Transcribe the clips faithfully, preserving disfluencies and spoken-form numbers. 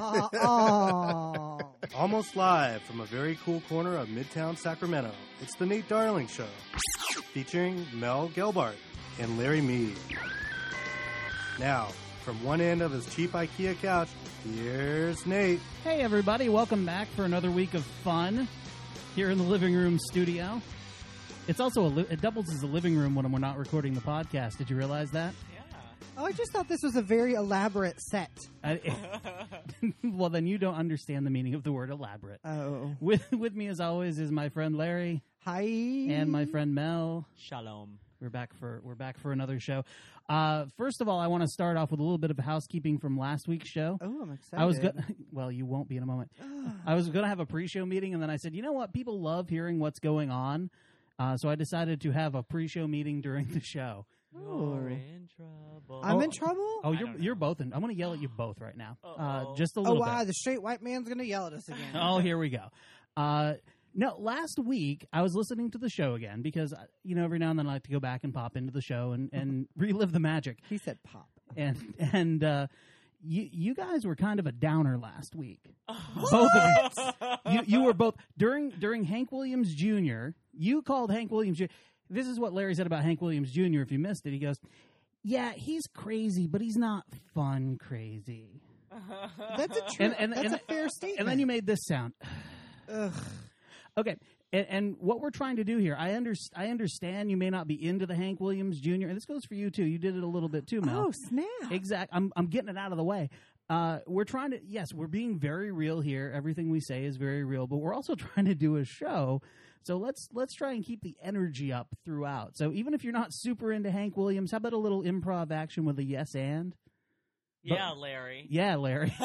uh, uh. Almost live from a very cool corner of Midtown Sacramento, it's the Nate Darling Show, featuring Mel Gelbart and Larry Mead. Now, from one end of his cheap IKEA couch, here's Nate. Hey everybody, welcome back for another week of fun here in the living room studio. It's also a li- it doubles as a living room when we're not recording the podcast. Did you realize that? Oh, I just thought this was a very elaborate set. I, well, then you don't understand the meaning of the word elaborate. Oh. With with me as always is my friend Larry. Hi. And my friend Mel. Shalom. We're back for we're back for another show. Uh, first of all, I want to start off with a little bit of housekeeping from last week's show. Oh, I'm excited. I was go- well, you won't be in a moment. I was going to have a pre-show meeting, and then I said, you know what? People love hearing what's going on, uh, so I decided to have a pre-show meeting during the show. You're in trouble. I'm Oh. in trouble? Oh, I you're don't know. you're both in. I'm going to yell at you both right now, uh, Uh-oh. just a Oh, little wow. bit. The straight white man's going to yell at us again. Oh, here we go. Uh, no, last week I was listening to the show again because, uh, you know, every now and then I like to go back and pop into the show and, and relive the magic. He said pop. And and uh, you you guys were kind of a downer last week. Both of you. you. You were both during during Hank Williams Junior You called Hank Williams Junior This is what Larry said about Hank Williams Junior If you missed it, he goes, "Yeah, he's crazy, but he's not fun crazy." That's a true. And- and- that's and- a fair statement. And then you made this sound. Ugh. Okay, and, and what we're trying to do here, I, under, I understand you may not be into the Hank Williams Junior And this goes for you too. You did it a little bit too, Mel. Oh, snap. Exact. I'm I'm getting it out of the way. Uh, we're trying to. Yes, we're being very real here. Everything we say is very real, but we're also trying to do a show. So let's let's try and keep the energy up throughout. So even if you're not super into Hank Williams, how about a little improv action with a yes and? Yeah, Larry. Yeah, Larry.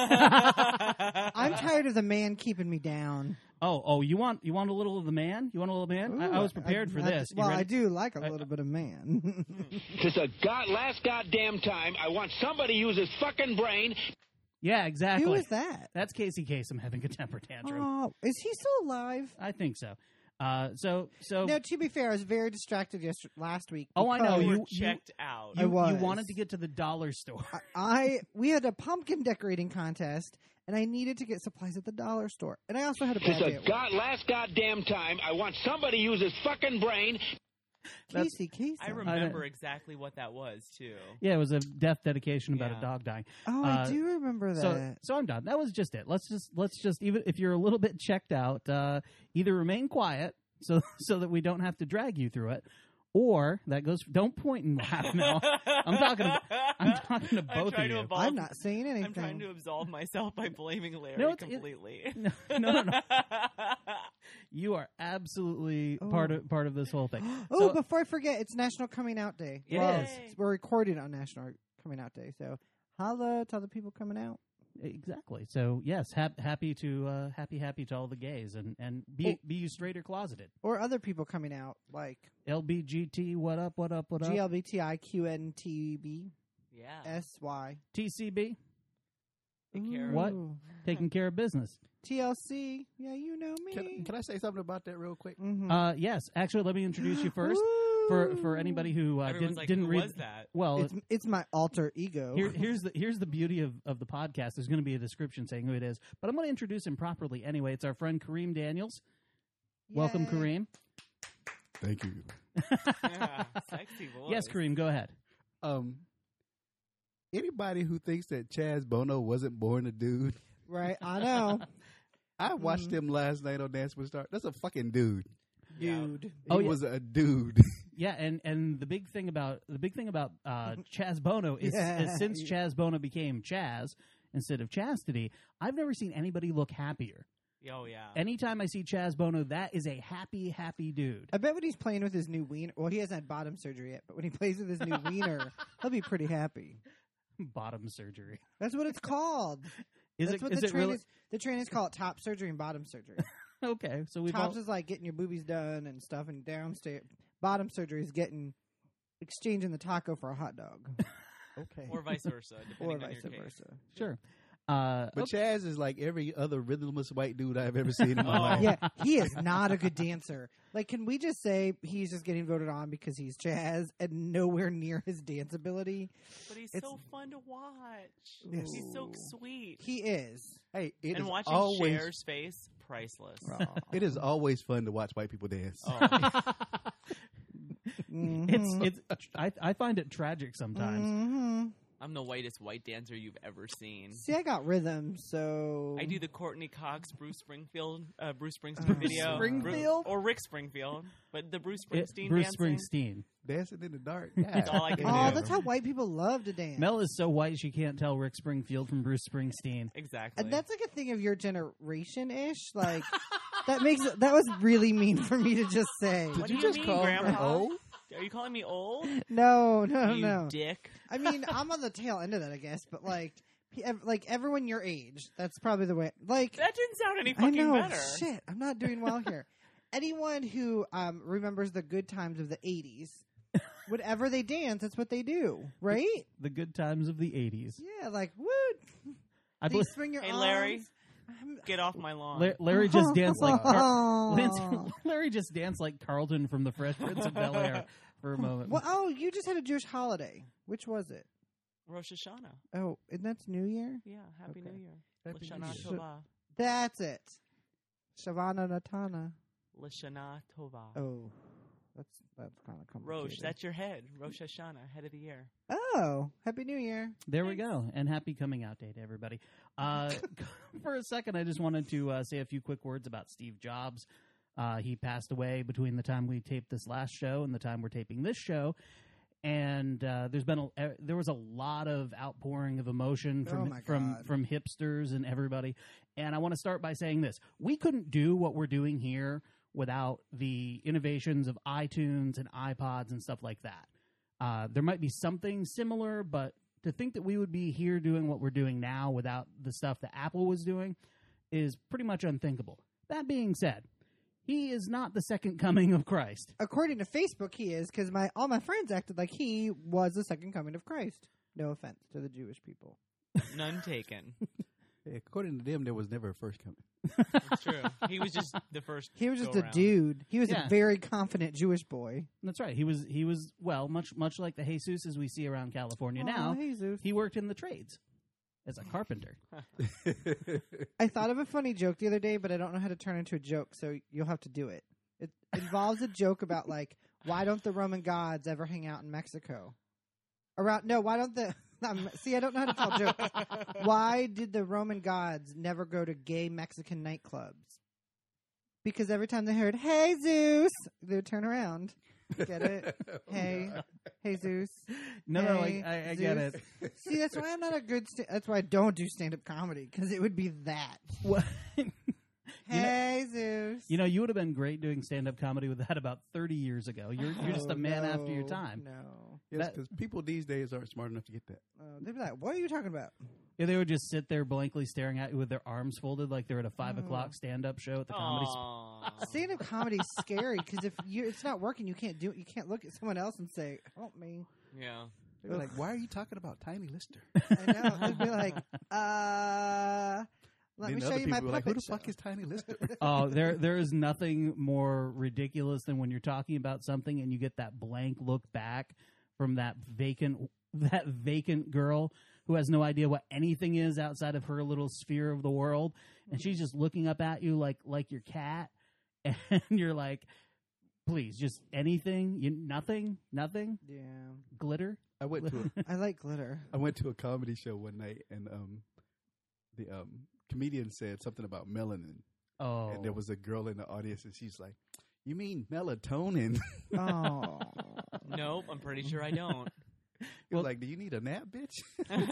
I'm tired of the man keeping me down. Oh, oh, you want you want a little of the man? You want a little man? I, I was prepared I- for I- this. You Well, ready? I do like a I- little bit of man. This is a god last goddamn time I want somebody to use his fucking brain. Yeah, exactly. Who is that? That's Casey Kasem having a temper tantrum. Oh, is he still alive? I think so. Uh, so so. No, to be fair, I was very distracted yesterday, last week. Oh, I know. because You were You- you- checked out. I You, you was. wanted to get to the dollar store. I, I we had a pumpkin decorating contest, and I needed to get supplies at the dollar store, and I also had a This bad is day a at work. god last goddamn time I want somebody to use his fucking brain. That's- Casey, Casey. I remember exactly what that was, too. Yeah, it was a death dedication about Yeah. a dog dying. Oh, Uh, I do remember that. So, so I'm done. That was just it. Let's just let's just even if you're a little bit checked out, uh, either remain quiet so so that we don't have to drag you through it, or that goes. Don't point and laugh, Mel. I'm talking. To, I'm talking to I'm both trying of to you. evolve- I'm not saying anything. I'm trying to absolve myself by blaming Larry No, it's- it- completely. No, no, no. no. You are absolutely Oh. part of part of this whole thing. Oh, So- before I forget, it's National Coming Out Day. It well, is. it's- We're recording on National Coming Out Day, so holla to the people coming out. Exactly. So yes, hap- happy to uh, happy happy to all the gays and and be be you straight or closeted. Or other people coming out, like L B G T. What up? What up? What up? G L B T I Q N T B Yeah. S Y. T C B. Take care of What? Ooh. Taking care of business. T L C. Yeah, you know me. Can, can I say something about that real quick? Mhm. Uh, yes. Actually, let me introduce you first for for anybody who uh, Everyone's didn't like, didn't who read. was that? Well, It's it's my alter ego. here, here's the here's the beauty of, of the podcast. There's going to be a description saying who it is, but I'm going to introduce him properly anyway. It's our friend Kareem Daniels. Welcome, Yay. Kareem. Thank you. Yeah, sexy voice. Yes, Kareem, go ahead. Um, anybody who thinks that Chaz Bono wasn't born a dude, Right, I know, I watched Mhm. him last night on Dance with the Stars. That's a fucking dude. Yeah. dude. He Oh, yeah. was a dude. Yeah, and, and the big thing about the big thing about uh, Chaz Bono is, Yeah. is since Chaz Bono became Chaz instead of Chastity, I've never seen anybody look happier. Oh, yeah. Anytime I see Chaz Bono, that is a happy, happy dude. I bet when he's playing with his new wiener, well, he hasn't had bottom surgery yet, but when he plays with his new wiener, he'll be pretty happy. Bottom surgery. That's what it's called. Is That's it? what Is the it really? trainers the trainers call it top surgery and bottom surgery. Okay, so we've Tops all, is like getting your boobies done and stuff, and downstairs bottom surgery is getting exchanging the taco for a hot dog. Okay, Or vice versa, depending or on vice your case. versa. sure. Uh, But okay. Chaz is like every other rhythmless white dude I've ever seen in my Oh. life. Yeah, he is not a good dancer. Like, can we just say he's just getting voted on because he's Chaz and nowhere near his dance ability? But he's It's- so fun to watch. Yes. He's so Ooh. sweet. He is. Hey, it and is watching always Cher's face, priceless. it is always fun to watch white people dance. Oh, Mhm. It's it's. I I find it tragic sometimes. Mhm. I'm the whitest white dancer you've ever seen. See, I got rhythm, so I do the Courtney Cox, Bruce Springfield, uh, Bruce Springsteen Uh, video, Springfield? Bru- or Rick Springfield, but the Bruce It- Springsteen Bruce dancing. Springsteen. Dancing in the dark. That's all I can Oh, do. that's how white people love to dance. Mel is so white she can't tell Rick Springfield from Bruce Springsteen. Exactly. And that's like a thing of your generation ish. Like that makes it, that was really mean for me to just say. What Did do you you just mean, call her Grandpa? old? Are you calling me old? No, no, you no. dick. I mean, I'm on the tail end of that, I guess. But like, p- ev- like everyone your age, that's probably the way. Like, That didn't sound any I fucking know. better. Shit, I'm not doing well here. Anyone who um, remembers the good times of the eighties, whatever they dance, that's what they do, right? The good times of the eighties. Yeah, like woo. I Please believe swing your Hey, arms. Larry. I'm- Get off my lawn. La- Larry just danced like Car- Aw. Lance- Larry just danced like Carlton from the Fresh Prince of Bel Air for a moment. Well, oh, you just had a Jewish holiday. Which was it? Rosh Hashanah. Oh, and that's New Year? Yeah, Happy Okay. New Year. Happy Lashana New Year. Tova. That's it. Shavana Natana. Lashana Tova. Oh, that's that's kind of complicated. Rosh, that's your head. Rosh Hashanah, head of the year. Oh, Happy New Year. There we go. And happy coming out day to everybody. Uh, for a second, I just wanted to uh, say a few quick words about Steve Jobs. Uh, he passed away between the time we taped this last show and the time we're taping this show. And uh, there's been a, uh, there was a lot of outpouring of emotion Oh from my from God. from hipsters and everybody. And I want to start by saying this: we couldn't do what we're doing here without the innovations of iTunes and iPods and stuff like that. Uh, there might be something similar, but to think that we would be here doing what we're doing now without the stuff that Apple was doing is pretty much unthinkable. That being said, he is not the second coming of Christ. According to Facebook, he is because my all my friends acted like he was the second coming of Christ. No offense to the Jewish people. None taken. Hey, according to them, there was never a first coming. It's true. He was just the first. He was just go a around. dude. He was Yeah. a very confident Jewish boy. That's right. He was he was well, much much like the Jesus as we see around California now. Aw, Jesus. He worked in the trades as a carpenter. I thought of a funny joke the other day, but I don't know how to turn it into a joke, so you'll have to do it. It involves a joke about like, why don't the Roman gods ever hang out in Mexico? Around no, why don't the um, see? I don't know how to tell jokes. Why did the Roman gods never go to gay Mexican nightclubs? Because every time they heard "Hey Zeus," they would turn around. Get it? Hey, hey Zeus. No, no, Hey, I, I, I get Zeus. it. See, that's why I'm not a good. Sta- that's why I don't do stand-up comedy because it would be that. What? Hey Zeus. You know, you would have been great doing stand-up comedy with that about thirty years ago. You're you're just Oh, a man after your no, time. No. Yes, That- because people these days aren't smart enough to get that. Uh, they'd be like, "What are you talking about?" Yeah, they would just sit there blankly staring at you with their arms folded like they're at a five Oh. o'clock stand-up show at the comedy. Sp- Aw. Stand-up comedy's scary because if you it's not working, you can't do it. You can't look at someone else and say, "Help me." Yeah. They're like, why are you talking about Tiny Lister? I know. They'd be like, "Uh, let then me the show other you people my were like, who puppet the fuck show." is Tiny Lister? Oh, there there is nothing more ridiculous than when you're talking about something and you get that blank look back from that vacant that vacant girl who has no idea what anything is outside of her little sphere of the world, and she's just looking up at you like like your cat, and you're like, please, just anything, you nothing, nothing, Yeah, glitter. I went to a, I like glitter. I went to a comedy show one night, and um, the um, comedian said something about melanin, Oh, and there was a girl in the audience, and she's like, "You mean melatonin?" Oh, Nope, I'm pretty sure I don't. Well, like, do you need a nap, bitch?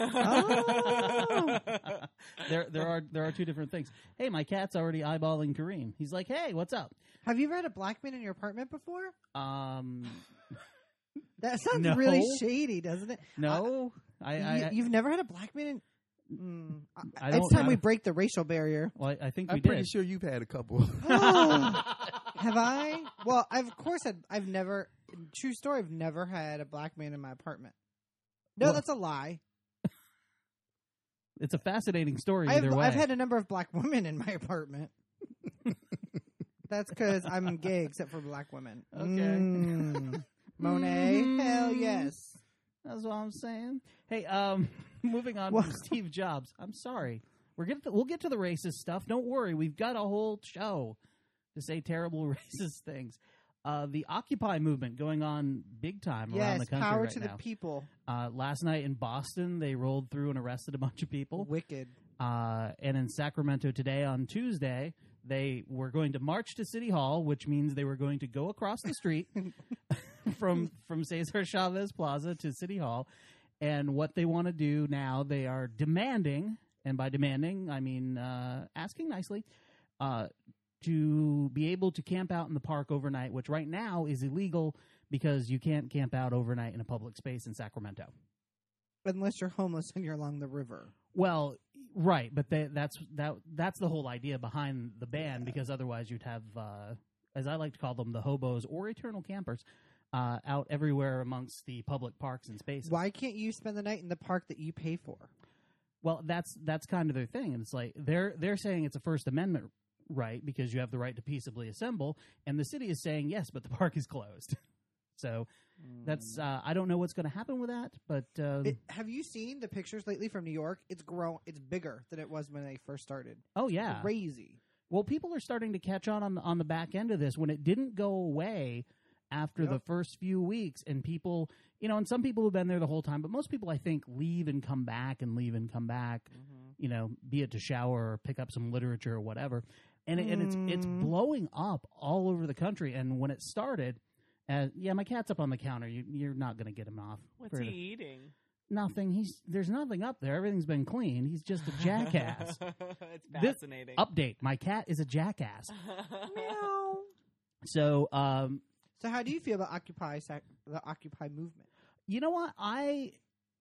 Oh. there there are there are two different things. Hey, my cat's already eyeballing Kareem. He's like, hey, what's up? have you ever had a black man in your apartment before? Um, That sounds No. really shady, doesn't it? no, I, I, you, I you've never had a black man in. Mm, I it's don't- time I we don't- break the racial barrier. well, I, I think we I'm pretty did. sure you've had a couple. Oh, have I? Well, I've, of course, I've, I've never. True story. I've never had a black man in my apartment. No, Well- that's a lie. It's a fascinating story I've, either way. I've had a number of black women in my apartment. That's because I'm gay, except for black women. Okay. Mm. Monet, Mhm. hell yes. That's what I'm saying. Hey, um, moving on What? from Steve Jobs. I'm sorry. We're get to, we'll get to the racist stuff. Don't worry. We've got a whole show to say terrible racist things. Uh, the Occupy movement going on big time yes, around the country power right to now. the people. Uh, last night in Boston, they rolled through and arrested a bunch of people. Wicked. Uh, and in Sacramento today, on Tuesday, they were going to march to City Hall, which means they were going to go across the street from from Cesar Chavez Plaza to City Hall. And what they want to do now, they are demanding, and by demanding, I mean uh, asking nicely, uh, to be able to camp out in the park overnight, which right now is illegal because you can't camp out overnight in a public space in Sacramento. Unless you're homeless and you're along the river. Well, right, but they, that's that that's the whole idea behind the ban, because otherwise you'd have, uh, as I like to call them, the hobos or eternal campers uh, out everywhere amongst the public parks and spaces. Why can't you spend the night in the park that you pay for? Well, that's that's kind of their thing, and it's like they're they're saying it's a First Amendment right because you have the right to peaceably assemble, and the city is saying yes, but the park is closed. So that's uh, I don't know what's going to happen with that, but uh, It, have you seen the pictures lately from New York? It's grown. It's bigger than it was when they first started. oh yeah, Crazy. well, people are starting to catch on on the, on the back end of this when it didn't go away after Yep. the first few weeks, and people, you know, and some people have been there the whole time, but most people I think leave and come back and leave and come back, you know, be it to shower or pick up some literature or whatever, and it, and it's it's Mm. blowing up all over the country. And when it started. Uh, yeah, my cat's up on the counter. You, you're not going to get him off. What's for he it. eating? Nothing. He's there's nothing up there. Everything's been clean. He's just a jackass. It's This- fascinating. Update: my cat is a jackass. Meow. So, um, So how do you feel about Occupy Sac- the Occupy movement? you know what? I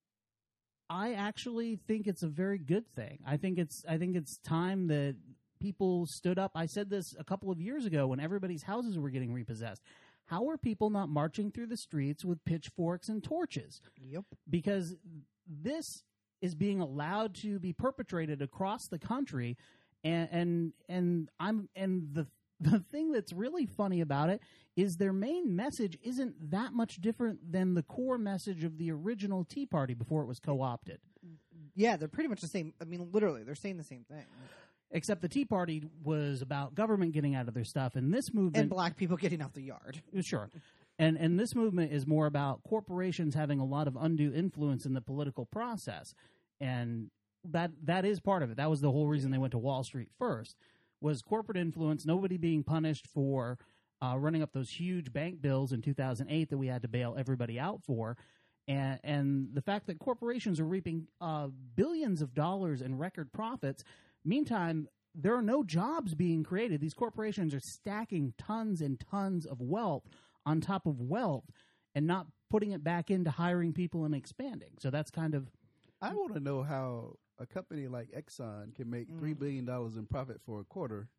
I actually think it's a very good thing. I think it's I think it's time that people stood up. I said this a couple of years ago when everybody's houses were getting repossessed. How are people not marching through the streets with pitchforks and torches? Yep. Because this is being allowed to be perpetrated across the country, and and and I'm and the the thing that's really funny about it is their main message isn't that much different than the core message of the original Tea Party before it was co-opted. Yeah, they're pretty much the same. I mean, literally, they're saying the same thing. Except the Tea Party was about government getting out of their stuff, and this movement And black people getting out the yard. Sure. And and this movement is more about corporations having a lot of undue influence in the political process. And that that is part of it. That was the whole reason they went to Wall Street first, was corporate influence, nobody being punished for uh, running up those huge bank bills in two thousand eight that we had to bail everybody out for. And, and the fact that corporations are reaping uh, billions of dollars in record profits. Meantime, there are no jobs being created. These corporations are stacking tons and tons of wealth on top of wealth and not putting it back into hiring people and expanding. So that's kind of... I want to know how a company like Exxon can make Mm. three billion dollars in profit for a quarter,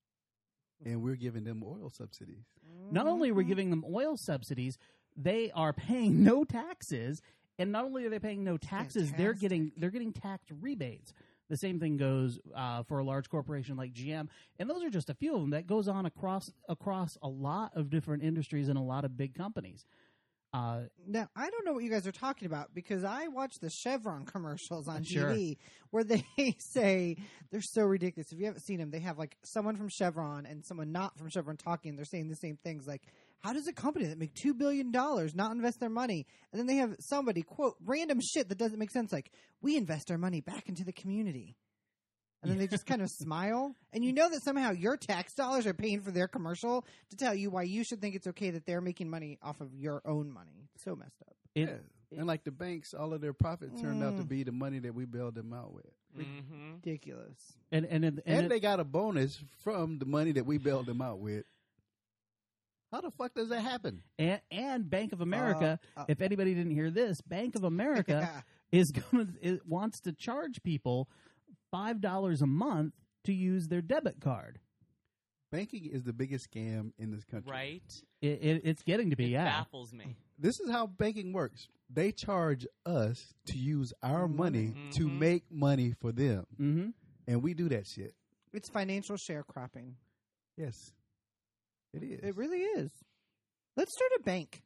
and we're giving them oil subsidies. Not only are we giving them oil subsidies, they are paying no taxes, and not only are they paying no taxes, they're fantastic. getting they're getting tax rebates. The same thing goes uh, for a large corporation like G M, and those are just a few of them. That goes on across across a lot of different industries and a lot of big companies. Uh, Now, I don't know what you guys are talking about because I watch the Chevron commercials on Sure. T V where they say they're so ridiculous. If you haven't seen them, they have like someone from Chevron and someone not from Chevron talking. They're saying the same things like, how does a company that make two billion dollars not invest their money? And then they have somebody quote random shit that doesn't make sense like, we invest our money back into the community. And then they just kind of smile. And you know that somehow your tax dollars are paying for their commercial to tell you why you should think it's okay that they're making money off of your own money. So messed up. it, Yeah. And like the banks, all of their profit turned out to Mm. be the money that we bailed them out with. Mm-hmm. Ridiculous. and and, and, And, it- they got a bonus from the money that we bailed them out with. How the fuck does that happen? and, and Bank of America. Uh, uh, if anybody didn't hear this, Bank of America Yeah. is going to it wants to charge people five dollars a month to use their debit card. Banking is the biggest scam in this country. Right? It, it, it's getting to be, It yeah. baffles me. This is how banking works. They charge us to use our money to Mhm. make money for them. Mm-hmm. And we do that shit. It's financial sharecropping. Yes. It is. It really is. Let's start a bank.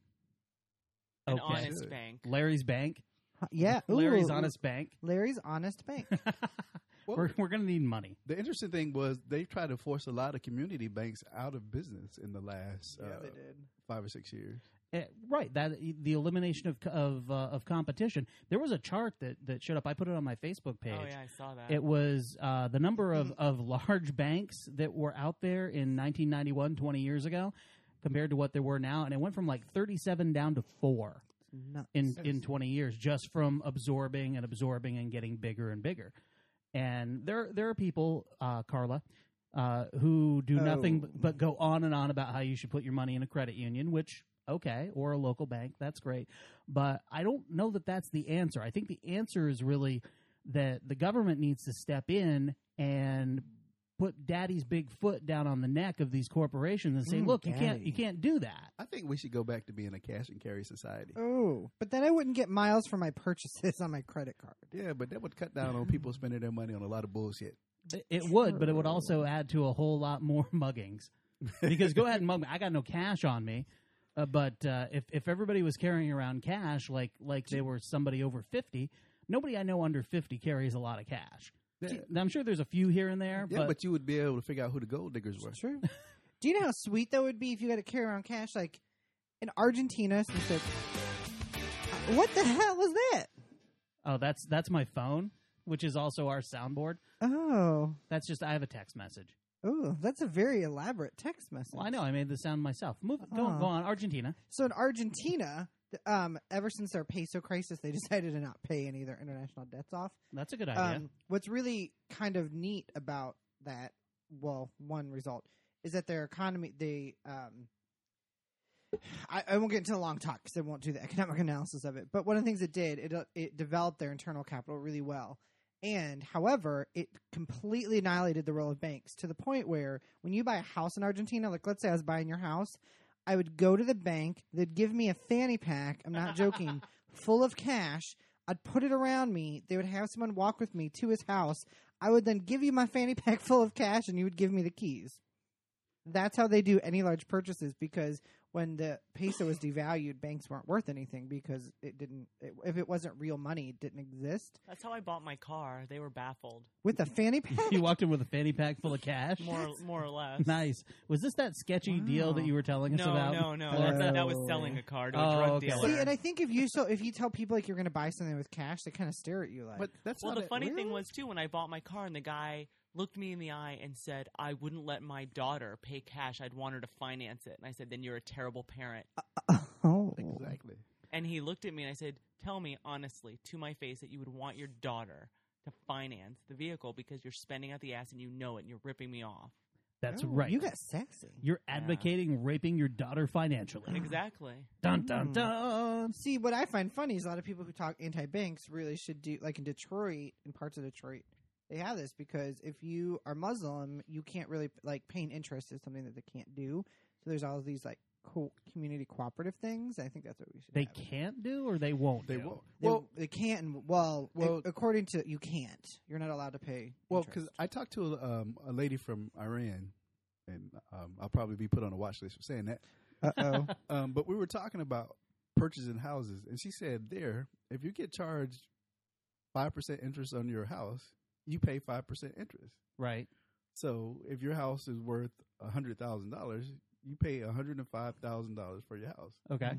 An Okay. honest Good. bank. Larry's Bank. Huh, Yeah. Larry's Ooh. Honest Bank. Larry's Honest Bank. Well, we're we're going to need money. the interesting thing was they tried to force a lot of community banks out of business in the last Yeah, uh, they did. five or six years. Uh, right, that the elimination of of uh, of competition. There was a chart that, that showed up. I put it on my Facebook page. Oh yeah, I saw that. It was uh, the number of, of large banks that were out there in nineteen ninety-one, twenty years ago, compared to what there were now, and it went from like thirty-seven down to four Nuts. in in twenty years, just from absorbing and absorbing and getting bigger and bigger. And there there are people, uh, Carla, uh, who do nothing Oh. but, but go on and on about how you should put your money in a credit union, which. Okay, or a local bank, that's great. But I don't know that that's the answer. I think the answer is really that the government needs to step in and put daddy's big foot down on the neck of these corporations and say, Mm, look, you can't daddy. you can't do that. I think we should go back to being a cash and carry society. Oh, but then I wouldn't get miles for my purchases on my credit card. Yeah, but that would cut down on people spending their money on a lot of bullshit. It, it would, but it would also add to a whole lot more muggings. Because go ahead and mug me. I got no cash on me. Uh, but uh, if if everybody was carrying around cash like like they were somebody over fifty, nobody I know under fifty carries a lot of cash. Yeah, I'm sure there's a few here and there, yeah but, but you would be able to figure out who the gold diggers were. True. Do you know how sweet that would be if you had to carry around cash? Like in Argentina, so said, what the hell was that? oh, that's that's my phone, which is also our soundboard. Oh, That's just I have a text message. oh, that's a very elaborate text message. Well, I know I made the sound myself. Move, go, Oh. go on, Argentina. So in Argentina, th- um, ever since their peso crisis, they decided to not pay any of their international debts off. That's a good idea. Um, what's really kind of neat about that, well, one result is that their economy, they, um, I, I won't get into a long talk because I won't do the economic analysis of it. But one of the things it did, it uh, it developed their internal capital really well. And however, it completely annihilated the role of banks to the point where when you buy a house in Argentina, like let's say I was buying your house, I would go to the bank, they'd give me a fanny pack, I'm not joking, full of cash. I'd put it around me. They would have someone walk with me to his house. I would then give you my fanny pack full of cash, and you would give me the keys. That's how they do any large purchases, because when the peso was devalued, banks weren't worth anything because it didn't. It, if it wasn't real money, it didn't exist. That's how I bought my car. They were baffled, With a fanny pack, You walked in with a fanny pack full of cash. more more or less. Nice. Was this that sketchy deal that you were telling us No, about? no, no. Oh. That, that was selling a car to a Oh, drug okay. dealer. see, and I think if you so if you tell people like you're going to buy something with cash, they kind of stare at you like. But that's Well, not the a- funny thing really? was too when I bought my car and the guy looked me in the eye and said, "I wouldn't let my daughter pay cash. I'd want her to finance it." And I said, "Then you're a terrible parent." oh, exactly. And he looked at me and I said, "Tell me honestly, to my face, that you would want your daughter to finance the vehicle because you're spending out the ass and you know it and you're ripping me off." That's Oh, right. You got sexy. You're advocating raping your daughter financially. Exactly. Dun dun dun. See, what I find funny is a lot of people who talk anti-banks really should do, like in Detroit, in parts of Detroit, they have this because if you are Muslim, you can't really, like, paying interest is something that they can't do. So there's all these, like, co- community cooperative things. I think that's what we should They have. can't do, or they won't. They do? won't. They, Well, they can't, and- well, Well- a- according to, you can't. You're not allowed to pay well, interest. because I talked to a, um, a lady from Iran, and um, I'll probably be put on a watch list for saying that. Uh-oh. Um, but we were talking about purchasing houses, and she said there, if you get charged five percent interest on your house, you pay five percent interest. Right. So if your house is worth one hundred thousand dollars, you pay one hundred five thousand dollars for your house. Okay.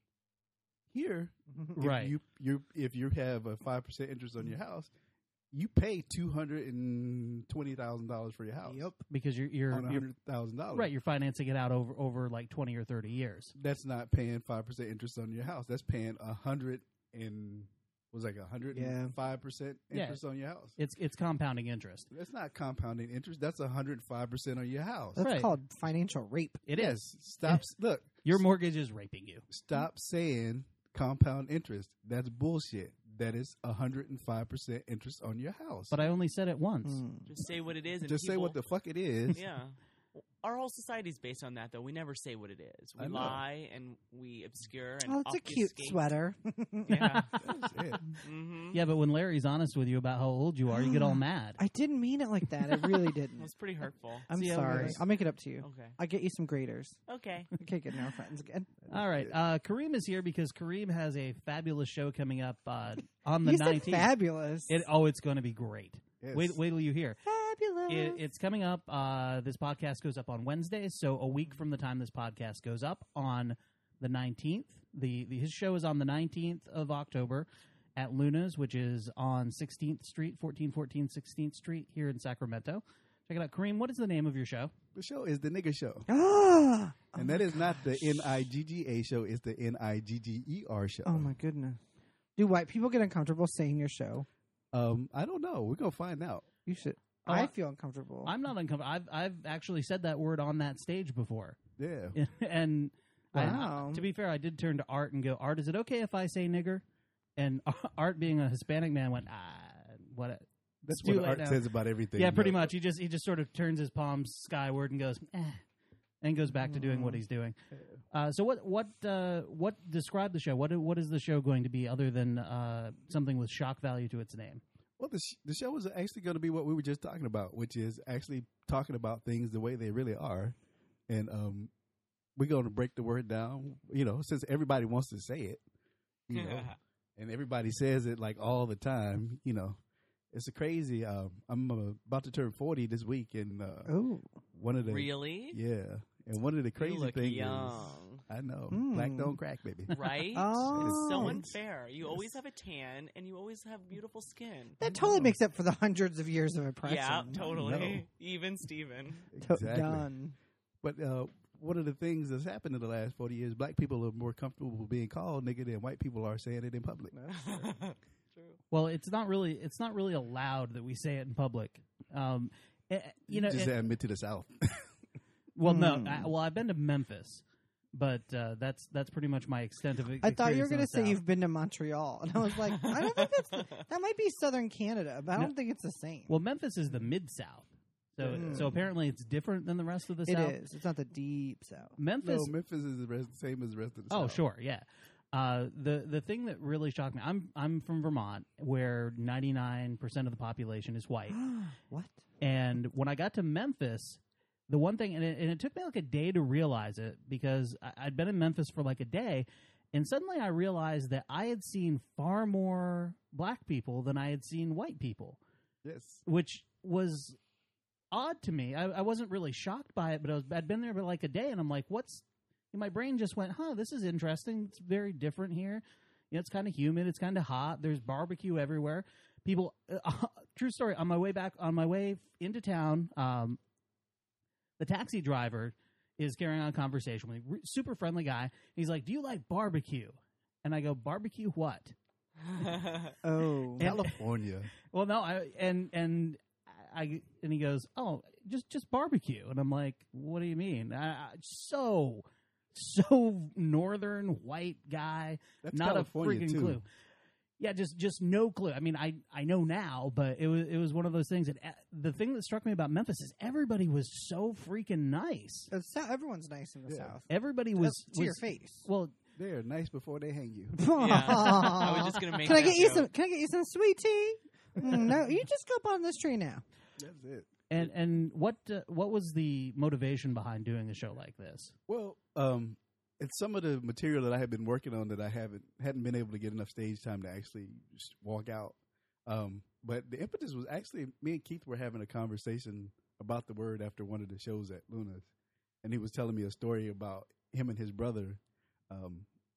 Here, if Right. you, you, if you have a five percent interest on your house, you pay two hundred twenty thousand dollars for your house. Yep. Because you're you're, On you're one hundred thousand dollars. right. You're financing it out over over like twenty or thirty years. That's not paying five percent interest on your house. That's paying a hundred and was like a hundred and five percent Yeah. interest on your house. It's it's compounding interest. That's not compounding interest. That's a hundred and five percent on your house. That's Right. called financial rape. It is. Yes. Stop. Look. Your mortgage is raping you. Stop saying compound interest. That's bullshit. That is a hundred and five percent interest on your house. But I only said it once. Mm. Just say what it is. And just say people- what the fuck it is. Yeah. Our whole society is based on that, though. We never say what it is. We I know. lie and we obscure and Oh, it's a cute obfuscate. sweater. Yeah. That's it. hmm Yeah, but when Larry's honest with you about how old you are, you get all mad. I didn't mean it like that. I really It didn't. was pretty hurtful. I'm See how it sorry. goes. I'll make it up to you. Okay. I'll get you some graders. Okay. Okay, good. Now we're friends again. All right. Uh, Kareem is here because Kareem has a fabulous show coming up uh, on the You said nineteenth. fabulous. It, oh, it's going to be great. Yes. Wait, wait till you hear. Fabulous. It, it's coming up. Uh, this podcast goes up on Wednesday, so a week from the time this podcast goes up on the nineteenth. The, the his show is on the nineteenth of October at Luna's, which is on sixteenth Street, fourteen fourteen sixteenth Street here in Sacramento. Check it out. Kareem, what is the name of your show? The show is The Nigga Show. Ah! And that is not the N I G G A show. It's the N I G G E R show. Oh, my goodness. Do white people get uncomfortable saying your show? Um, I don't know. We're going to find out. You should. Oh, I I- feel uncomfortable. I'm not uncomfortable. I've I've actually said that word on that stage before, Yeah. and Wow. I, to be fair, I did turn to Art and go, Art, is it okay if I say nigger? And Art, being a Hispanic man, went, ah, what? That's too what late Art now. says about everything. Yeah, pretty but- much. He just he just sort of turns his palms skyward and goes, eh, and goes back to doing what he's doing. Uh, so what what uh, what describe the show? What what is the show going to be other than uh, something with shock value to its name? Well, the, sh- the show is actually going to be what we were just talking about, which is actually talking about things the way they really are. And um, we're going to break the word down, you know, since everybody wants to say it, you know, and everybody says it like all the time, you know. It's a crazy. Um, I'm uh, about to turn forty this week, and uh, Oh. one of the Really? yeah, and one of the crazy You look things young. is I know Mm. black don't crack, baby. Right? Oh. It's so Right. unfair. You always have a tan, and you always have beautiful skin. That totally makes up for the hundreds of years of oppression. Yeah, totally. know. Even Steven. To- Exactly. Done. But uh, one of the things that's happened in the last forty years, black people are more comfortable being called nigga than white people are saying it in public. True. Well, it's not really it's not really allowed that we say it in public. Um, eh, you know, just it- admit to the South. well, no. Hmm. I, well, I've been to Memphis, but uh, that's that's pretty much my extent of. I thought you were going to say you've been to Montreal, and I was like, I don't think that's that might be Southern Canada, but I No. don't think it's the same. Well, Memphis is the mid South, so Mm. so apparently it's different than the rest of the It South. is. It's not the deep South. Memphis. No, Memphis is the rest, same as the rest of the Oh, South. sure, yeah. Uh, the the thing that really shocked me, I'm I'm from Vermont, where ninety-nine percent of the population is white, What? and when I got to Memphis, the one thing, and it, and it took me like a day to realize it because I, I'd been in Memphis for like a day, and suddenly I realized that I had seen far more black people than I had seen white people, Yes. which was odd to me. I, I wasn't really shocked by it, but I was, I'd been there for like a day, and I'm like, what's and my brain just went, huh, this is interesting. It's very different here. You know, it's kind of humid. It's kind of hot. There's barbecue everywhere. People, uh, true story, on my way back, on my way into town, um, the taxi driver is carrying on a conversation with me. Super friendly guy. He's like, do you like barbecue? And I go, barbecue what? Oh. California. Well, no, I and and I and he goes, oh, just just barbecue, and I'm like, what do you mean? I, I, so so northern white guy, That's not California, a freaking too. clue. Yeah, just just no clue. I mean, I I know now, but it was it was one of those things. That uh, the thing that struck me about Memphis is everybody was so freaking nice. The Sou- everyone's nice in the Yeah. South. Everybody was to was, your face. Well, They're nice before they hang you. Yeah. I was just gonna make Can I that get you joke. some? Can I get you some sweet tea? Mm, no, you just go up on this tree now. That's it. and and what uh, what was the motivation behind doing a show like this? Well, um, it's some of the material that I have been working on that I haven't hadn't been able to get enough stage time to actually just walk out. Um, but the impetus was actually me and Keith were having a conversation about the word after one of the shows at Luna's, and he was telling me a story about him and his brother um,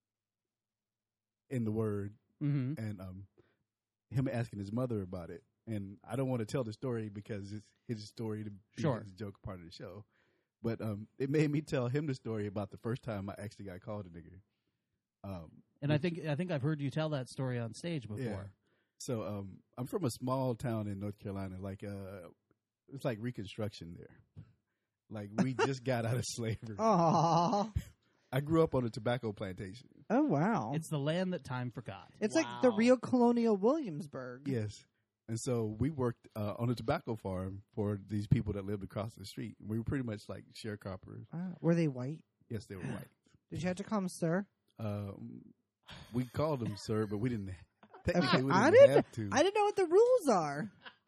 in the word, Mm-hmm. and um, him asking his mother about it. And I don't want to tell the story because it's his story to be Sure. his joke part of the show. But um, it made me tell him the story about the first time I actually got called a nigger. Um, And I think I think I've heard you tell that story on stage before. yeah. So um, I'm from a small town in North Carolina. Like uh, it's like Reconstruction there. Like we just got out of slavery. Aw. I grew up on a tobacco plantation. Oh, wow. It's the land that time forgot. It's like the Wow. real colonial Williamsburg. Yes. And so we worked uh, on a tobacco farm for these people that lived across the street. We were pretty much like sharecroppers. Wow. Were they white? Yes, they were white. Did you have to call them sir? Um, we called them sir, but we didn't. Technically, we I didn't didn't. have to. I didn't know what the rules are.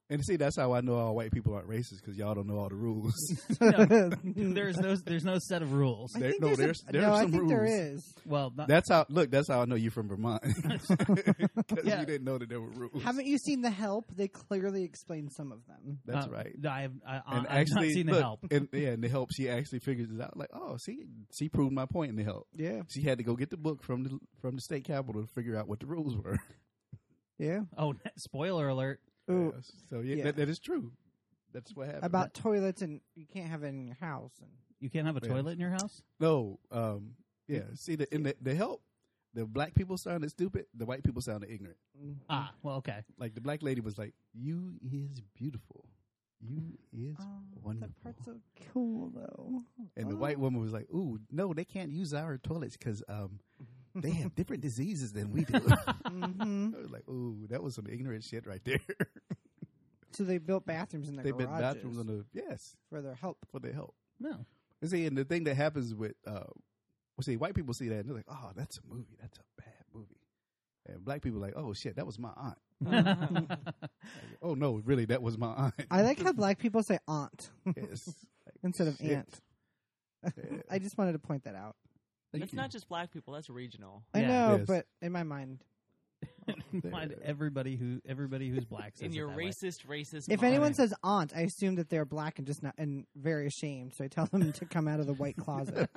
And see, that's how I know all white people aren't racist because y'all don't know all the rules. No, there's no there's no set of rules. I There- think no, there's, there's- a, there no, are I some think there rules. is. Well, not, That's how. Look, that's how I know you're from Vermont because Yeah. you didn't know that there were rules. Haven't you seen The Help? They clearly explain some of them. That's uh, right. I have I, I, And I've actually, not seen look, the help. And, yeah, and the help. She actually figures it out. Like, oh, see, she proved my point in the help. Yeah, She had to go get the book from the from the state capitol to figure out what the rules were. yeah. Oh, spoiler alert! Ooh, Yes. So yeah, Yeah. That, that is true. That's what happened. about toilets and you can't have it in your house. And You can't have a Yeah. toilet in your house. no, um, yeah. See, the, in the, the help, the black people sounded stupid. The white people sounded ignorant. Ah, well, okay. Like the black lady was like, "You is beautiful. You is Oh, wonderful." that part's so cool, though. And the Oh. white woman was like, "Ooh, no, they can't use our toilets because um, they have different diseases than we do." hmm I was like, "Ooh, that was some ignorant shit right there." So they built bathrooms in their They built garages bathrooms on the yes for their help. for their help. No. And see, and the thing that happens with, uh, well, see, white people see that and they're like, "Oh, that's a movie. That's a bad movie." And black people are like, "Oh shit, that was my aunt." Like, oh no, really, that was my aunt. I like how black people say aunt yes. Like, instead of shit. aunt. Yeah. I just wanted to point that out. Thank That's you. not just black people. That's regional. I Yeah. know, Yes. but in my mind, Find everybody who everybody who's black says In it your that way. racist, racist. if mind. anyone says aunt, I assume that they're black and just not and very ashamed. So I tell them to come out of the white closet.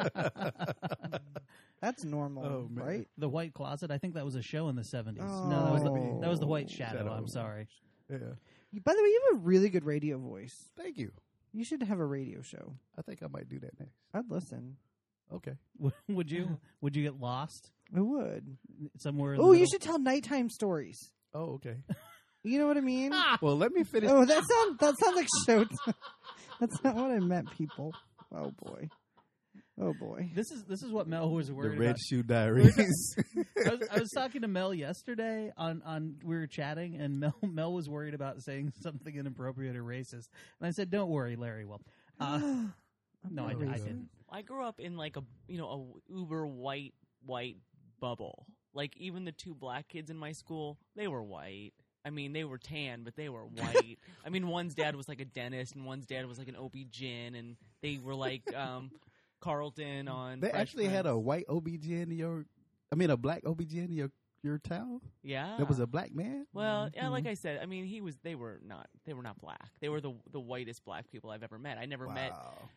That's normal, Oh, man. right? The White Closet. I think that was a show in the seventies. No, that was the Oh. that was the White Shadow. Shadow. I'm sorry. Yeah. By the way, you have a really good radio voice. Thank you. You should have a radio show. I think I might do that next. I'd listen. Okay. Would you would you get lost I would. somewhere? In the Oh, you middle? should tell nighttime stories. Oh, okay. You know what I mean? Well, let me finish. Oh, that sounds that sounds like show. That's not what I meant, people. Oh boy. Oh boy. This is this is what Mel was The worried Red about. Shoe Diaries. I was, I was talking to Mel yesterday on, on we were chatting, and Mel Mel was worried about saying something inappropriate or racist, and I said, "Don't worry, Larry will." Uh, no, I, not I racist. didn't. I grew up in like a you know a uber white white bubble. Like even the two black kids in my school, they were white. I mean, they were tan, but they were white. I mean, one's dad was like a dentist, and one's dad was like an O B G Y N, and they were like um, Carlton on. They Fresh actually had a Prince. white O B G Y N in your, I mean, a black O B G Y N in your, your town? Yeah. That was a black man? Well, yeah, like I said, I mean, he was. They were not. They were not black. They were the the whitest black people I've ever met. I never met.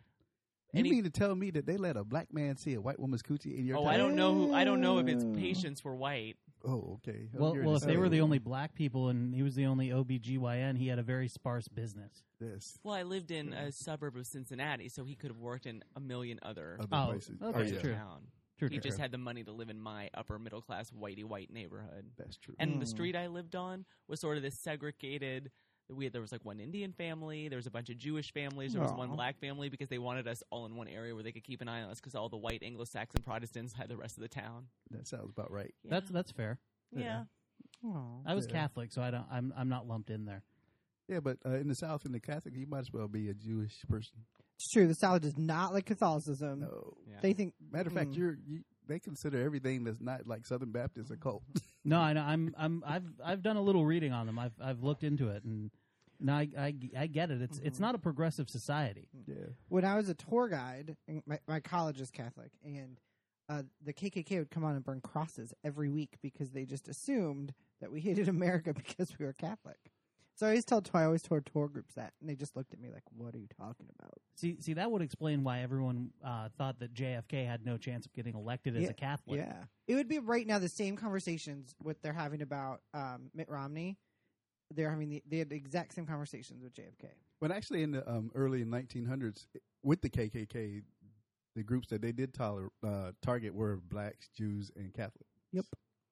You any- mean to tell me that they let a black man see a white woman's coochie in your Oh, town? I don't know who. I don't know if its Oh. patients were white. Oh, okay. I'm Well, here well, to if they say were the only black people and he was the only O B G Y N, he had a very sparse business. this, Well, I lived in a suburb of Cincinnati, so he could have worked in a million other other Oh, places. okay, oh, parts yeah. of true. town. True, He true, just true. had the money to live in my upper middle class whitey white neighborhood. That's true. And the Mm. street I lived on was sort of this segregated. We had, there was like one Indian family, there was a bunch of Jewish families, there was one Aw. black family because they wanted us all in one area where they could keep an eye on us because all the white Anglo-Saxon Protestants had the rest of the town. That sounds about right. Yeah. That's that's fair. yeah. Aw. I was Yeah. Catholic, so I don't. I'm I'm not lumped in there. Yeah, but uh, in the South, in the Catholic, you might as well be a Jewish person. It's true. The South does not like Catholicism. No. Yeah. They think. Matter of fact, mm. you're you, they consider everything that's not like Southern Baptist a cult. No, I know. I'm I'm I've I've done a little reading on them. I've I've looked into it, and no, I I, I get it. It's it's not a progressive society. yeah. When I was a tour guide, and my, my college is Catholic, and uh, the K K K would come on and burn crosses every week because they just assumed that we hated America because we were Catholic. So I always told I always told tour groups that, and they just looked at me like, "What are you talking about?" See, see, that would explain why everyone uh, thought that J F K had no chance of getting elected as Yeah, a Catholic. Yeah, it would be right now the same conversations what they're having about um, Mitt Romney. They're having the, they had the exact same conversations with J F K. But actually, in the um, early nineteen hundreds, with the K K K, the groups that they did toler- uh, target were blacks, Jews, and Catholics. Yep.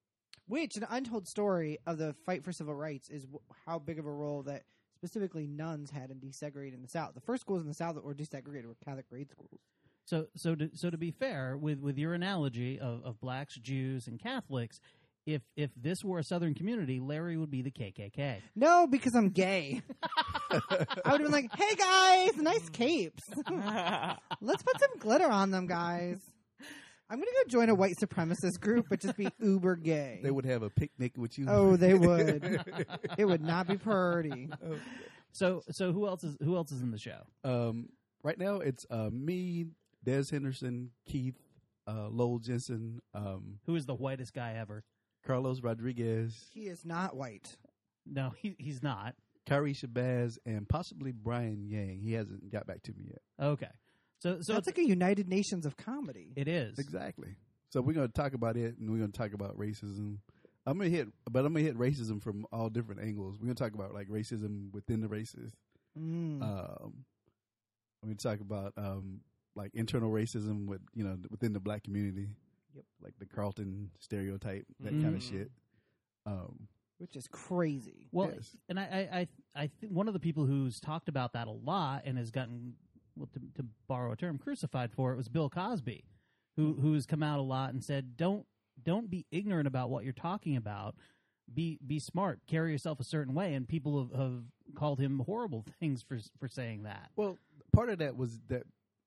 Which an untold story of the fight for civil rights is w- how big of a role that specifically nuns had in desegregating the South. The first schools in the South that were desegregated were Catholic grade schools. So, so to, so to be fair, with, with your analogy of, of blacks, Jews, and Catholics, if if this were a Southern community, Larry would be the K K K. No, because I'm gay. I would have been like, "Hey guys, nice capes. Let's put some glitter on them, guys." I'm gonna go join a white supremacist group, but just be uber gay. They would have a picnic with you. Oh, they would. It would not be priority. So, so who else is who else is in the show? Um, right now, it's uh, me, Des Henderson, Keith, uh, Lowell Jensen, um, Who is the whitest guy ever? Carlos Rodriguez, He is not white. No, he, he's not. Kyrie Shabazz, and possibly Brian Yang. He hasn't got back to me yet. Okay, so so That's it's, like a United Nations of comedy. it is Exactly. So we're going to talk about it, and we're going to talk about racism. I'm going to hit, but I'm going to hit racism from all different angles. We're going to talk about like racism within the races. Mm. Um, I'm going to talk about um, like internal racism with you know within the black community. Yep. Like the Carlton stereotype, that Mm. kind of shit. Um, Which is crazy. Well, Yes. and I, I, I, I think one of the people who's talked about that a lot and has gotten, well, to, to borrow a term, crucified for it was Bill Cosby, who who's come out a lot and said, "Don't don't be ignorant about what you're talking about. Be be smart. Carry yourself a certain way." And people have, have called him horrible things for for saying that. well, part of that was that.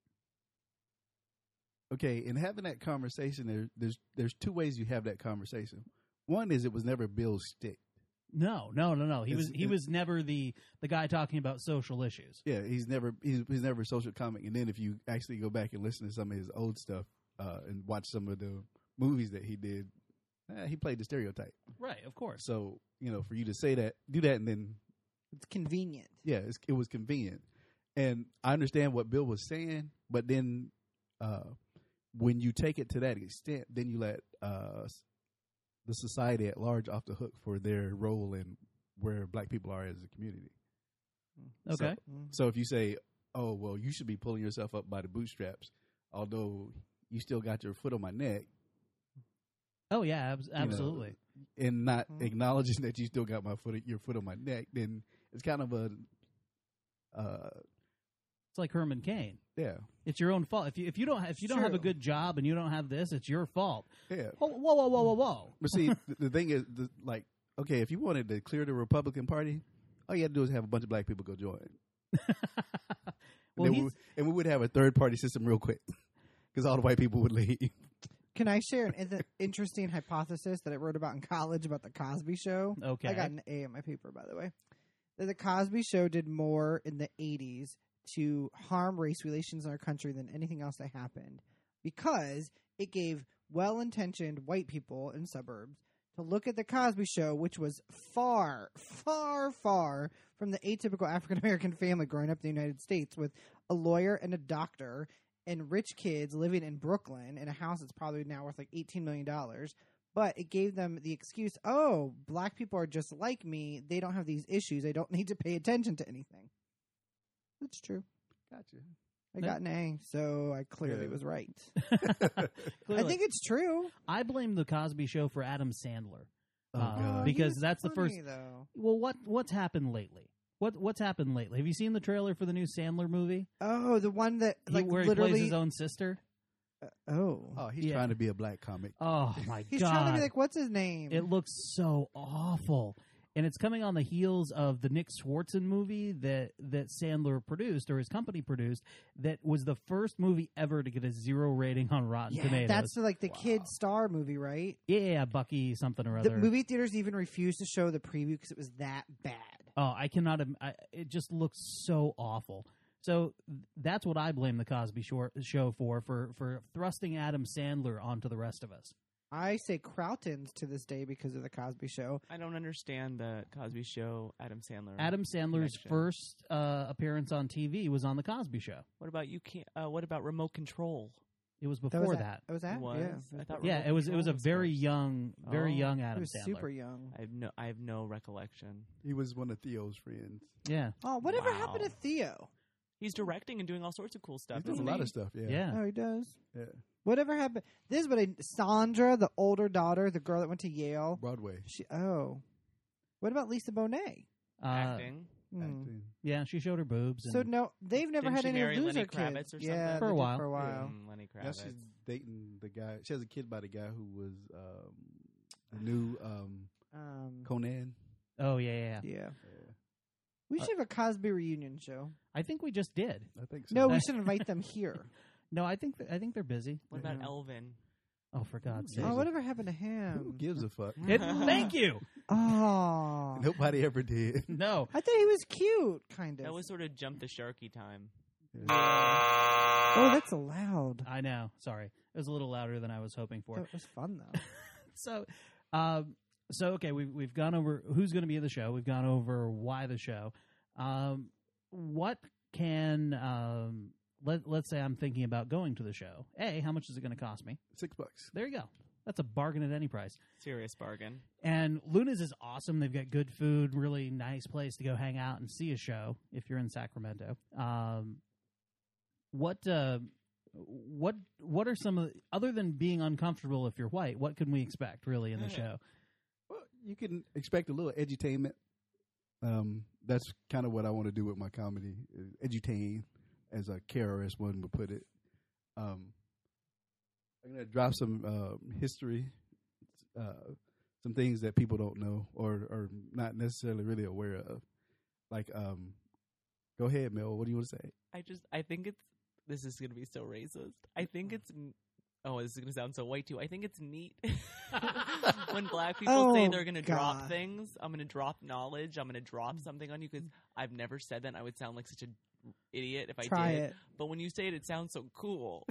Okay, in having that conversation, there, there's there's two ways you have that conversation. One is it was never Bill's stick. No, no, no, no. He It's- was he it- was never the the guy talking about social issues. Yeah, he's never he's, he's never a social comic. And then if you actually go back and listen to some of his old stuff uh, and watch some of the movies that he did, eh, he played the stereotype. Right, of course. So you know, for you to say that, do that, and then It's convenient. yeah, it's, it was convenient. And I understand what Bill was saying, but then uh, when you take it to that extent, then you let uh, the society at large off the hook for their role in where black people are as a community. Okay. So if you say, "Oh, well, you should be pulling yourself up by the bootstraps," although you still got your foot on my neck, Oh yeah, abs- know, absolutely. and not Mhm. acknowledging that you still got my foot, your foot on my neck, then it's kind of a, uh, It's like Herman Cain. yeah, It's your own fault. If you if you don't if you don't have a True. good job and you don't have this, it's your fault. yeah. Whoa, whoa, whoa, whoa, whoa, whoa. But see, the, the thing is, the, like, okay, if you wanted to clear the Republican Party, all you had to do is have a bunch of black people go join, Well, and, then we, he's, and we would have a third party system real quick because all the white people would leave. Can I share an in- interesting hypothesis that I wrote about in college about the Cosby Show? okay. I got an A in my paper, by the way. That the Cosby Show did more in the eighties to harm race relations in our country than anything else that happened because it gave well-intentioned white people in suburbs to look at the Cosby Show, which was far, far, far from the atypical African-American family growing up in the United States with a lawyer and a doctor and rich kids living in Brooklyn in a house that's probably now worth like eighteen million dollars. But it gave them the excuse, oh, black people are just like me. They don't have these issues. They don't need to pay attention to anything. That's true. Gotcha. I got an A, so I clearly Yeah. was right. Clearly. I think it's true. I blame the Cosby Show for Adam Sandler. Oh, Uh, God. because He was that's the funny, first- Though. Well, what what's happened lately? What what's happened lately? Have you seen the trailer for the new Sandler movie? Oh, the one that He- like where he literally. plays his own sister? oh, Oh, he's Yeah. trying to be a black comic. Oh my he's god! trying to be like, what's his name? It looks so awful. And it's coming on the heels of the Nick Swartzen movie that, that Sandler produced, or his company produced, that was the first movie ever to get a zero rating on Rotten yeah, Tomatoes. that's like the kid star movie, right? yeah, Bucky something or The other. movie theaters even refused to show the preview because it was that bad. Oh, I cannot. im- I, it just looks so awful. So th- that's what I blame the Cosby Shor- Show for, for for thrusting Adam Sandler onto the rest of us. I say Croutons to this day because of the Cosby Show. I don't understand the Cosby Show. Adam Sandler. Adam Sandler's connection. first uh, appearance on T V was on the Cosby Show. What about you? Can't. Uh, what about Remote Control? It was That before was that. That was that. It was? Yeah, I thought Yeah, Remote it was. It was a Control was very first. young, very Oh. young he Adam was Sandler. super young. I have no. I have no recollection. He was one of Theo's friends. Yeah, Oh, whatever Wow. happened to Theo? He's directing and doing all sorts of cool stuff. He's doing a isn't lot he? of stuff. Yeah. yeah. Oh, he does. Yeah. Whatever happened? This is what I, Sandra, the older daughter, the girl that went to Yale. Broadway. She. Oh, what about Lisa Bonet? Uh, Acting. Hmm. acting. yeah, she showed her boobs. And So no, they've never Didn't had she any marry loser Lenny kids. Kravitz or yeah, something? For a they did while. For a while. Mm, Lenny Now Kravitz. she's dating the guy. She has a kid by the guy who was um, the new um, Um, Conan. oh yeah, yeah, yeah. yeah. Yeah, We should have a Cosby reunion show. I think we just did. I think so. No, we should invite them here. No, I think th- I think they're busy. What about Mhm. Elvin? Oh, for God's sake! Oh, whatever happened to Who him? gives a fuck? It- thank you. Oh, Nobody ever did. No, I thought he was cute, kind of. That was sort of jump the sharky time. Oh, that's loud. I know. Sorry, it was a little louder than I was hoping for. That was fun though. So, um, so okay, we've we've gone over who's going to be in the show. We've gone over why the show. Um, what can um, let let's say I'm thinking about going to the show. A, how much is it going to cost me? Six bucks. There you go. That's a bargain at any price. Serious bargain. And Luna's is awesome. They've got good food, really nice place to go hang out and see a show if you're in Sacramento. Um, what uh, what what are some of the, other than being uncomfortable if you're white? What can we expect really in the show? Well, you can expect a little edutainment. Um, that's kind of what I want to do with my comedy, is edutain, as a K R S One would put it. Um, I'm going to drop some uh, history, uh, some things that people don't know or are not necessarily really aware of. Like, um, go ahead, Mel. What do you want to say? I just, I think it's, this is going to be so racist. I think it's, oh, this is going to sound so white too. I think it's neat when black people Oh, say they're going to drop God. things. I'm going to drop knowledge. I'm going to drop something on you because I've never said that. And I would sound like such an idiot if I Try did. it. But when you say it, it sounds so cool.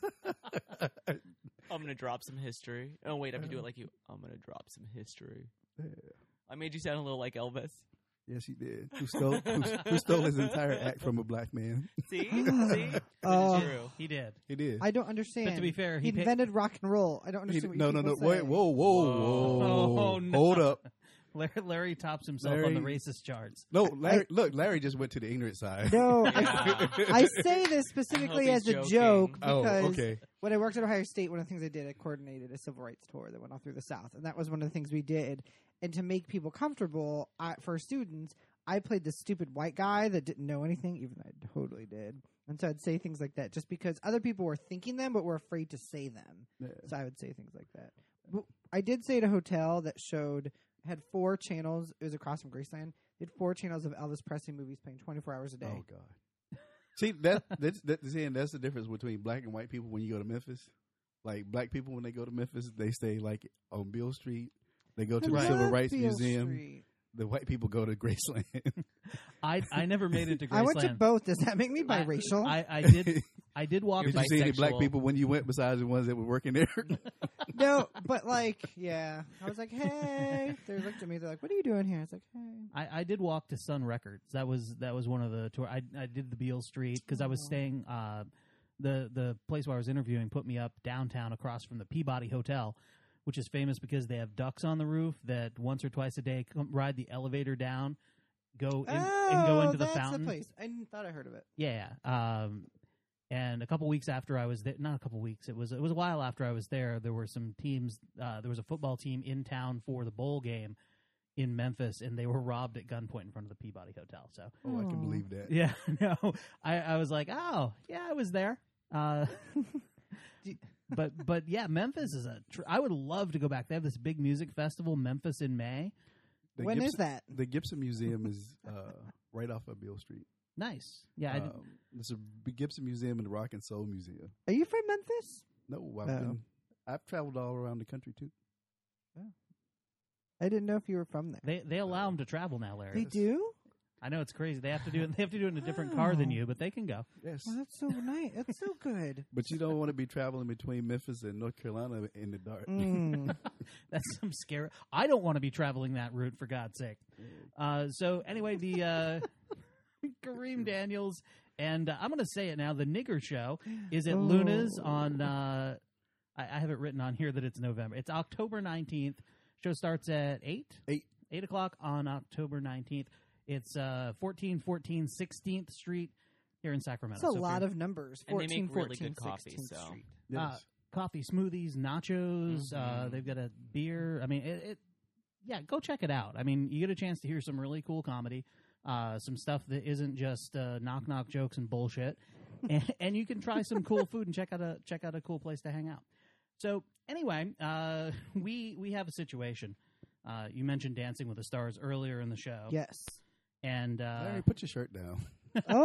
I'm going to drop some history. Oh, wait, I can do it like you. I'm going to drop some history. Yeah. I made you sound a little like Elvis. Yes, he did. Who stole, who, who stole his entire act from a black man? See? See? Oh. It's true. He did. He did. I don't understand. But to be fair, he, he pa- invented rock and roll. I don't He- understand. no, what no, you no. people Wait, say. whoa, whoa, whoa. Oh, no. Hold up. Larry, Larry tops himself on the Larry- racist charts. No, Larry, look, Larry just went to the ignorant side. No, Yeah. I, I say this specifically I hope as he's a joking. joke Oh, because okay. when I worked at Ohio State, one of the things I did, I coordinated a civil rights tour that went all through the South, and that was one of the things we did. And to make people comfortable I, for students, I played the stupid white guy that didn't know anything, even though I totally did. And so I'd say things like that just because other people were thinking them but were afraid to say them. Yeah. So I would say things like that. But I did stay at a hotel that showed had four channels. It was across from Graceland. It had four channels of Elvis Presley movies playing twenty-four hours a day. Oh God. See that that's that's see, and that's the difference between black and white people when you go to Memphis. Like black people when they go to Memphis, they stay like on Beale Street. They go to I the love Civil Rights Beale Museum. Street. The white people go to Graceland. I I never made it to Graceland. I went to both. Does that make me biracial? I, I did I did walk. Did You're you see any black bisexual. people when you went besides the ones that were working there? No, but like, yeah. I was like, hey. They looked at me. They're like, what are you doing here? I was like, hey. I, I did walk to Sun Records. That was that was one of the tour. I I did the Beale Street because I was Oh. staying. Uh, the the place where I was interviewing put me up downtown across from the Peabody Hotel, which is famous because they have ducks on the roof that once or twice a day come, ride the elevator down, go in, oh, and go into the that's fountain. the place. I didn't- thought I heard of it. Yeah. Um, and a couple weeks after I was there, not a couple weeks, it was it was a while after I was there. There were some teams. Uh, there was a football team in town for the bowl game in Memphis, and they were robbed at gunpoint in front of the Peabody Hotel. So Oh, I can Oh. believe that. yeah, no, I, I was like, oh yeah, I was there. Uh, but but yeah, Memphis is a. Tr- I would love to go back. They have this big music festival, Memphis in May. The When is Gibson, that? The Gibson Museum is uh, right off of Beale Street. Nice. Yeah, I did- Um, there's a big Gibson Museum and the Rock and Soul Museum. Are you from Memphis? No, I've Oh. been. I've traveled all around the country too. I didn't know if you were from there. they they allow them to travel now, Larry. They do? I know it's crazy. They have to do it. They have to do it in a different car than Oh. you, but they can go. Yes, Oh, that's so nice. That's so good. but you don't want to be traveling between Memphis and North Carolina in the dark. Mm. That's some scary. I don't want to be traveling that route for God's sake. Uh, so anyway, the uh, Kareem Daniels and uh, I'm going to say it now. The Nigger Show is at Oh. Luna's on. Uh, I, I have it written on here that it's November. It's October nineteenth. Show starts at eight. Eight. Eight o'clock on October nineteenth. It's uh, fourteen fourteen sixteenth Street here in Sacramento. That's a So if lot you're- of numbers. And they fourteen, make really fourteen, good coffee, sixteenth so. Street. Yes. Uh, coffee, smoothies, nachos. Uh, Mhm. they've got a beer. I mean, it, it. Yeah, go check it out. I mean, you get a chance to hear some really cool comedy, uh, some stuff that isn't just uh, knock knock jokes and bullshit, and, and you can try some cool food and check out a check out a cool place to hang out. So anyway, uh, we we have a situation. Uh, you mentioned Dancing with the Stars earlier in the show, Yes. and uh, Larry, put your shirt down.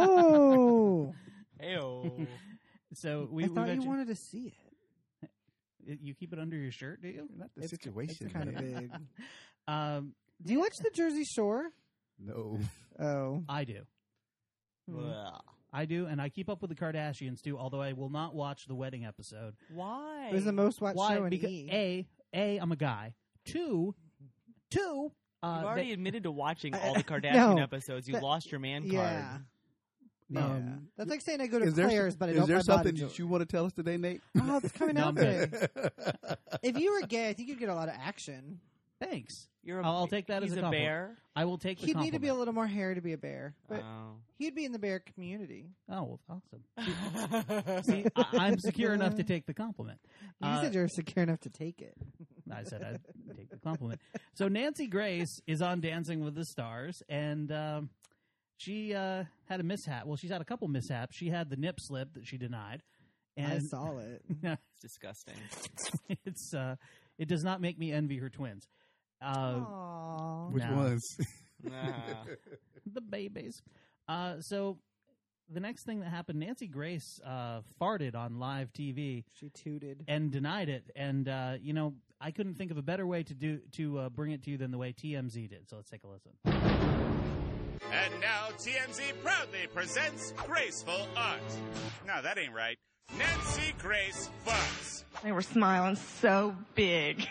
Oh. Heyo. so we I we thought you mentioned- wanted to see it. You keep it under your shirt, do you? Not the It's- situation. It's kind of man. big. Um, Do you watch the Jersey Shore? No. Oh. I do. Well, I do, and I keep up with the Kardashians too. Although I will not watch the wedding episode. why? It was the most watched Why? show in Because E. a, a, I'm a guy. Two, two. Uh, You've already they- admitted to watching I- all the Kardashian no. episodes. You That- lost your man card. Yeah. No. Yeah. That's like saying I go to Is there, Claire's, but I is don't there buy something body that you want to tell us today, Nate? Oh, it's coming No, out I'm today. If you were gay, I think you'd get a lot of action. Thanks. You're a, I'll, I'll take that he's as a, a compliment. bear. I will take the He'd need compliment. to be a little more hair to be a bear, but Oh. he'd be in the bear community. Oh, well, awesome. See, I, I'm secure enough to take the compliment. You Uh, said you're secure enough to take it. I said I'd take the compliment. So Nancy Grace is on Dancing with the Stars, and um, she uh, had a mishap. Well, she's had a couple mishaps. She had the nip slip that she denied, and I saw it. It's disgusting. it's uh, it does not make me envy her twins. Uh, Aww. Which No. ones? Nah. the babies. Uh, so the next thing that happened, Nancy Grace uh, farted on live T V She tooted. and denied it. And uh, you know, I couldn't think of a better way to do to uh, bring it to you than the way T M Z did. So let's take a listen. And now T M Z proudly presents Graceful Art. No, that ain't right. Nancy Grace Farts. They were smiling so big.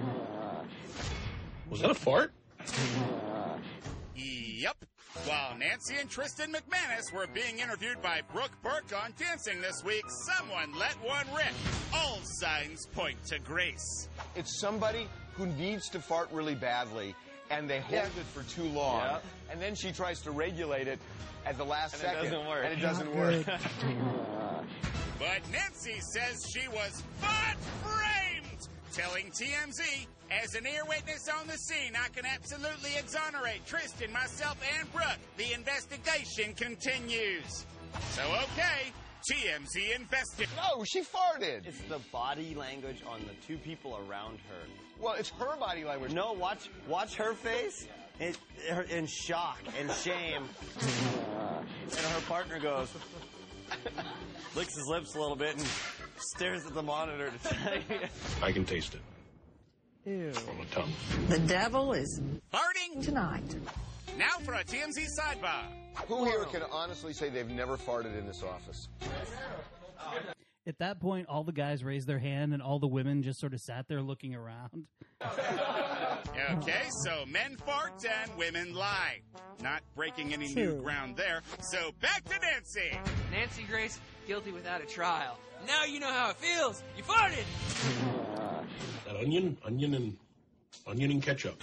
Was that a fart? Yep. While Nancy and Tristan McManus were being interviewed by Brooke Burke on Dancing this week, someone let one rip. All signs point to Grace. It's somebody who needs to fart really badly, and they hold it for too long, Yeah. and then she tries to regulate it at the last And it second, doesn't work. and it doesn't Not work. good. But Nancy says she was fart framed, telling T M Z, as an ear witness on the scene, I can absolutely exonerate Tristan, myself, and Brooke. The investigation continues. So, okay, T M Z invested. No, she farted. It's the body language on the two people around her. Well, it's her body language. No, watch watch her face it, her, in shock and shame. And her partner goes, licks his lips a little bit and stares at the monitor to tell you. I can taste it Ew. on the tongue. The devil is Farting tonight. now for a T M Z sidebar. Who here can honestly say they've never farted in this office? At that point, all the guys raised their hand, and all the women just sort of sat there looking around. Okay, so men fart and women lie. Not breaking any new True. ground there. So back to Nancy. Nancy Grace, guilty without a trial. Now you know how it feels. You farted! That onion, onion and onion and ketchup.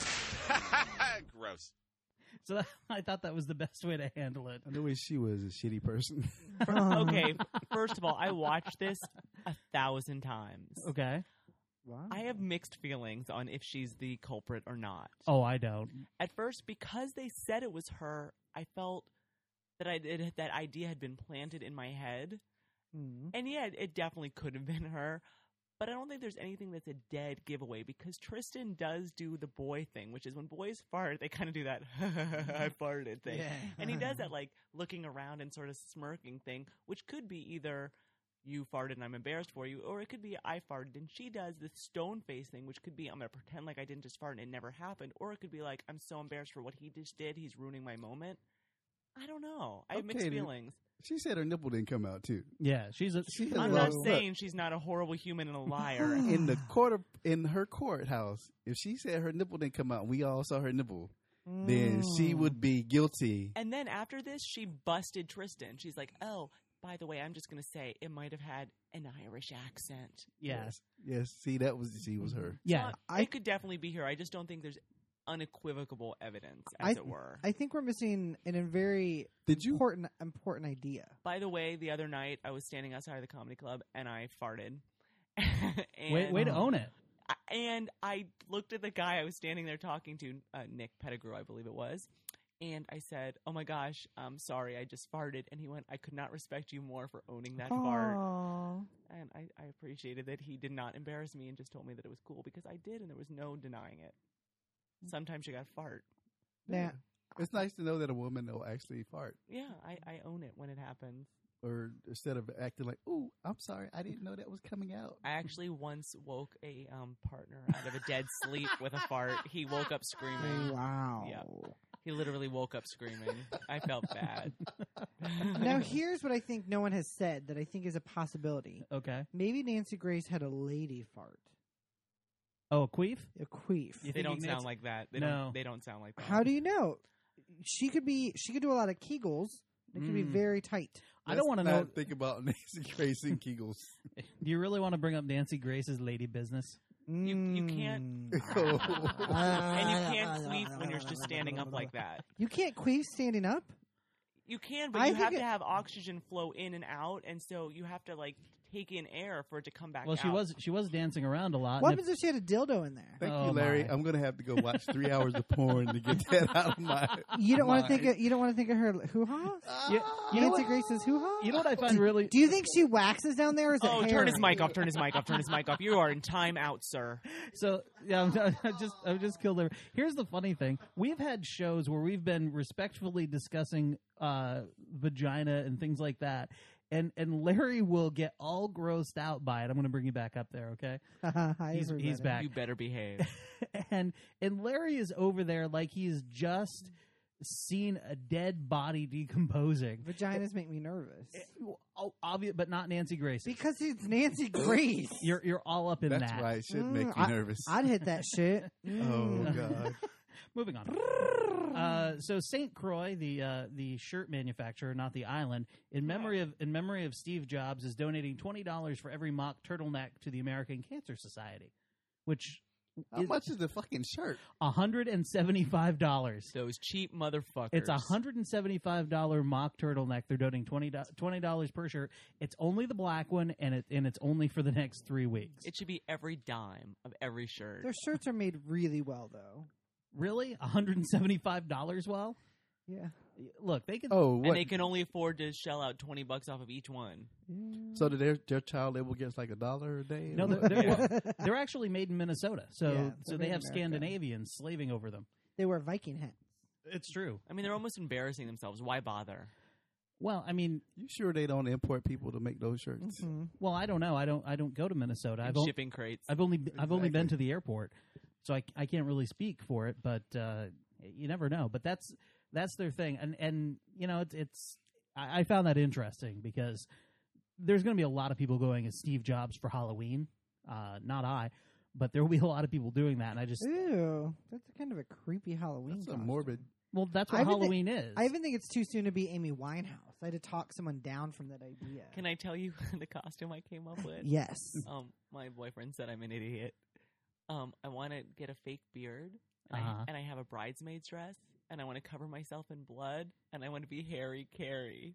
Gross. So that, I thought that was the best way to handle it. I knew she was a shitty person. Okay, first of all, I watched this a thousand times. Okay. Wow. I have mixed feelings on if she's the culprit or not. Oh, I don't. At first, because they said it was her, I felt that I it, that idea had been planted in my head. Mm. And yeah, it definitely could have been her. But I don't think there's anything that's a dead giveaway because Tristan does do the boy thing, which is when boys fart, they kind of do that I farted thing. Yeah. And he does that like looking around and sort of smirking thing, which could be either you farted and I'm embarrassed for you, or it could be I farted and she does the stone face thing, which could be I'm going to pretend like I didn't just fart and it never happened, or it could be like I'm so embarrassed for what he just did, he's ruining my moment. I don't know. I have mixed Okay, then. feelings. She said her nipple didn't come out too. Yeah, she's a. She I'm Well, not look. saying she's not a horrible human and a liar. In the court of, in her courthouse, if she said her nipple didn't come out, we all saw her nipple, then she would be guilty. And then after this, she busted Tristan. She's like, oh, by the way, I'm just going to say it might have had an Irish accent. Yeah. Yes. Yes. See, that was she was her. Yeah. So, I- it could definitely be her. I just don't think there's unequivocal evidence, as I- it were. I think we're missing an, a very Did you? important important idea. By the way, the other night, I was standing outside of the comedy club, and I farted. Way, and, way to own it. I- and I looked at the guy I was standing there talking to, uh, Nick Pettigrew, I believe it was, and I said, oh my gosh, I'm sorry, I just farted. And he went, I could not respect you more for owning that fart. Aw. And I, I appreciated that he did not embarrass me and just told me that it was cool because I did, and there was no denying it. Sometimes you got fart. Now, It's nice to know that a woman will actually fart. Yeah, I, I own it when it happens. or instead of acting like, "Ooh, I'm sorry, I didn't know that was coming out." I actually once woke a um, partner out of a dead sleep with a fart. He woke up screaming. Wow. Yeah. He literally woke up screaming. I felt bad. Now, here's what I think no one has said that I think is a possibility. Okay. Maybe Nancy Grace had a lady fart. Oh, a queef? A queef. They don't sound like that. They No. don't. They don't sound like that. How do you know? She could be. She could do a lot of Kegels. It could be Mm. very tight. I don't want to Let's know. not think about Nancy Grace and Kegels. Do you really want to bring up Nancy Grace's lady business? You you can't. Mm. And you can't queef when you're just standing up like that. You can't queef standing up? You can, but I you think have it- to have oxygen flow in and out, and so you have to like take in air for it to come back Well, she out. was she was dancing around a lot. What and if- happens if she had a dildo in there? Thank Oh, you, Larry. my. I'm going to have to go watch three hours of porn to get that out of my. You don't want to mind. think. Of, you don't want to think of her hoo ha. you, you know Nancy what, Grace's hoo ha. you know what I find really Do you think she waxes down there? Or is it Oh, hair? turn his mic off! Turn his mic off! Turn his mic off! You are in timeout, sir. So yeah, I'm, I'm just I'm just killed there. Here's the funny thing: we've had shows where we've been respectfully discussing uh, vagina and things like that, and and Larry will get all grossed out by it. I'm going to bring you back up there, okay? Hi, He's everybody. he's back, You better behave. and and Larry is over there like he's just seen a dead body decomposing. Vaginas make me nervous Oh, obvious, but not Nancy Grace. because it's Nancy Grace. You're you're all up in That's that. right. It should Mm, make you I- nervous. I'd hit that shit. oh Mm. God. Moving on. Uh, so Saint Croix, the uh, the shirt manufacturer, not the island, in memory of in memory of Steve Jobs, is donating twenty dollars for every mock turtleneck to the American Cancer Society, which How is much is the fucking shirt? one hundred and seventy five dollars. Those cheap motherfuckers. It's a hundred and seventy five dollar mock turtleneck. They're donating twenty dollars per shirt. It's only the black one, and it and it's only for the next three weeks. It should be every dime of every shirt. Their shirts are made really well, though. Really, one hundred and seventy five dollars? Well, Yeah. look, they can. Oh, And what? they can only afford to shell out twenty bucks off of each one. So that their their child label gets like a dollar a day? No, or they're, what? they're, they're actually made in Minnesota, so Yeah, so they're they made have in America. Scandinavians slaving over them. They wear Viking hats. It's true. I mean, they're almost embarrassing themselves. Why bother? Well, I mean, You sure they don't import people to make those shirts? Mhm. well, I don't know. I don't. I don't go to Minnesota. And I've, o- shipping crates. I've only I've only been Exactly. to the airport, so I, I can't really speak for it. But uh, you never know. But that's that's their thing, and and you know it's it's I, I found that interesting because there's going to be a lot of people going as Steve Jobs for Halloween. Uh, not I, but there will be a lot of people doing that, and I just Ew, that's kind of a creepy Halloween. That's a costume. morbid. well, that's I what even thi- Halloween is. I even think it's too soon to be Amy Winehouse. I had to talk someone down from that idea. Can I tell you the costume I came up with? Yes. Um, my boyfriend said I'm an idiot. Um, I want to get a fake beard, and, Uh-huh. I, and I have a bridesmaid's dress, and I want to cover myself in blood, and I want to be Harry Carey.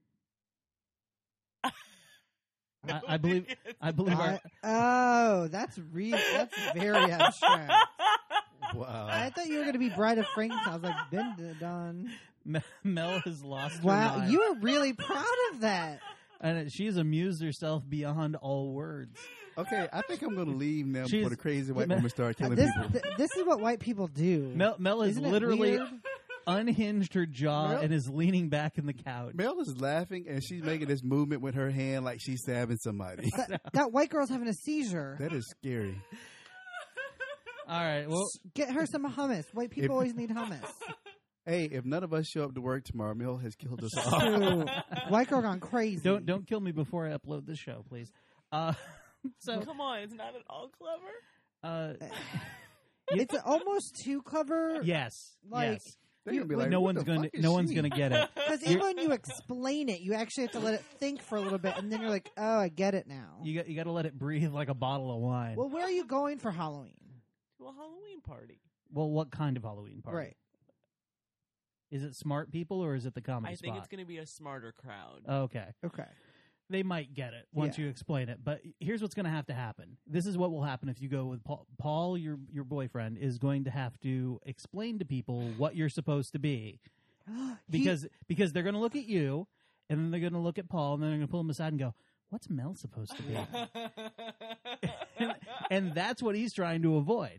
I, I believe I believe our, I- oh, that's re- that's very abstract. Wow. I thought you were going to be Bride of Frankenstein. I was like, been done. Me- Mel has lost her Wow, mind. you were really proud of that. and she's amused herself beyond all words. Okay, I think I'm going to leave now She's- before the crazy white Ma- woman start killing This people. th- this is what white people do. Mel, Mel has Isn't it literally weird? unhinged her jaw Mel- and is leaning back in the couch. Mel is laughing and she's making this movement with her hand like she's stabbing somebody. that, that white girl's having a seizure. That is scary. All right, well, Get her some hummus. White people If- always need hummus. Hey, if none of us show up to work tomorrow, Mel has killed us all. True. White girl gone crazy. don't don't kill me before I upload this show, please. Uh, so Come on, it's not at all clever. uh, It's almost too clever. yes, Like, yes. They're gonna be like, no what one's the going fuck to is no one's she? going to get it. Because even when you explain it, you actually have to let it think for a little bit, and then you're like, "Oh, I get it now." You got you got to let it breathe like a bottle of wine. Well, where are you going for Halloween? To a Halloween party. Well, what kind of Halloween party? Right. Is it smart people or is it the comedy I think spot? it's going to be a smarter crowd. Okay. Okay. They might get it once Yeah. you explain it. But here's what's going to have to happen. This is what will happen if you go with Paul. Paul, your your boyfriend, is going to have to explain to people what you're supposed to be. Because because they're going to look at you, and then they're going to look at Paul, and then they're going to pull him aside and go, what's Mel supposed to be? and, and that's what he's trying to avoid.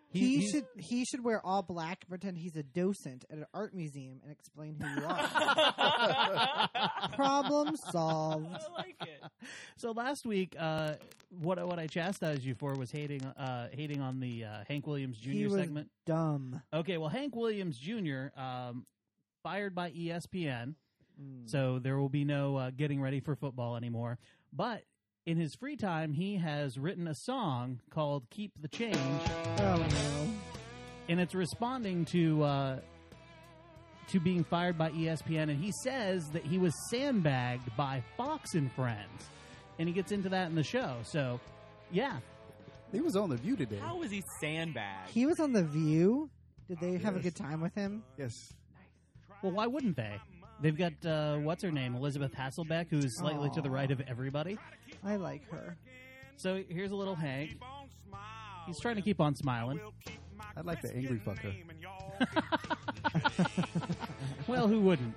He- He he's- should he should wear all black and pretend he's a docent at an art museum and explain who you are. Problem solved. I like it. So last week, uh, what what I chastised you for was hating uh, hating on the uh, Hank Williams Junior He was segment. dumb. Okay, well, Hank Williams Junior Um, fired by E S P N, Mm. so there will be no uh, getting ready for football anymore. But in his free time, he has written a song called "Keep the Change." Oh no! And it's responding to uh, to being fired by E S P N, and he says that he was sandbagged by Fox and Friends, and he gets into that in the show. So, yeah, He was on The View today. How was he sandbagged? He was on The View. Did they have a Yes. good time with him? Yes. well, why wouldn't they? They've got uh, what's her name, Elizabeth Hasselbeck, who's slightly to the right of everybody. I like her. So here's a little Hank. He's trying to keep on smiling. I'd like the angry fucker. Well, who wouldn't?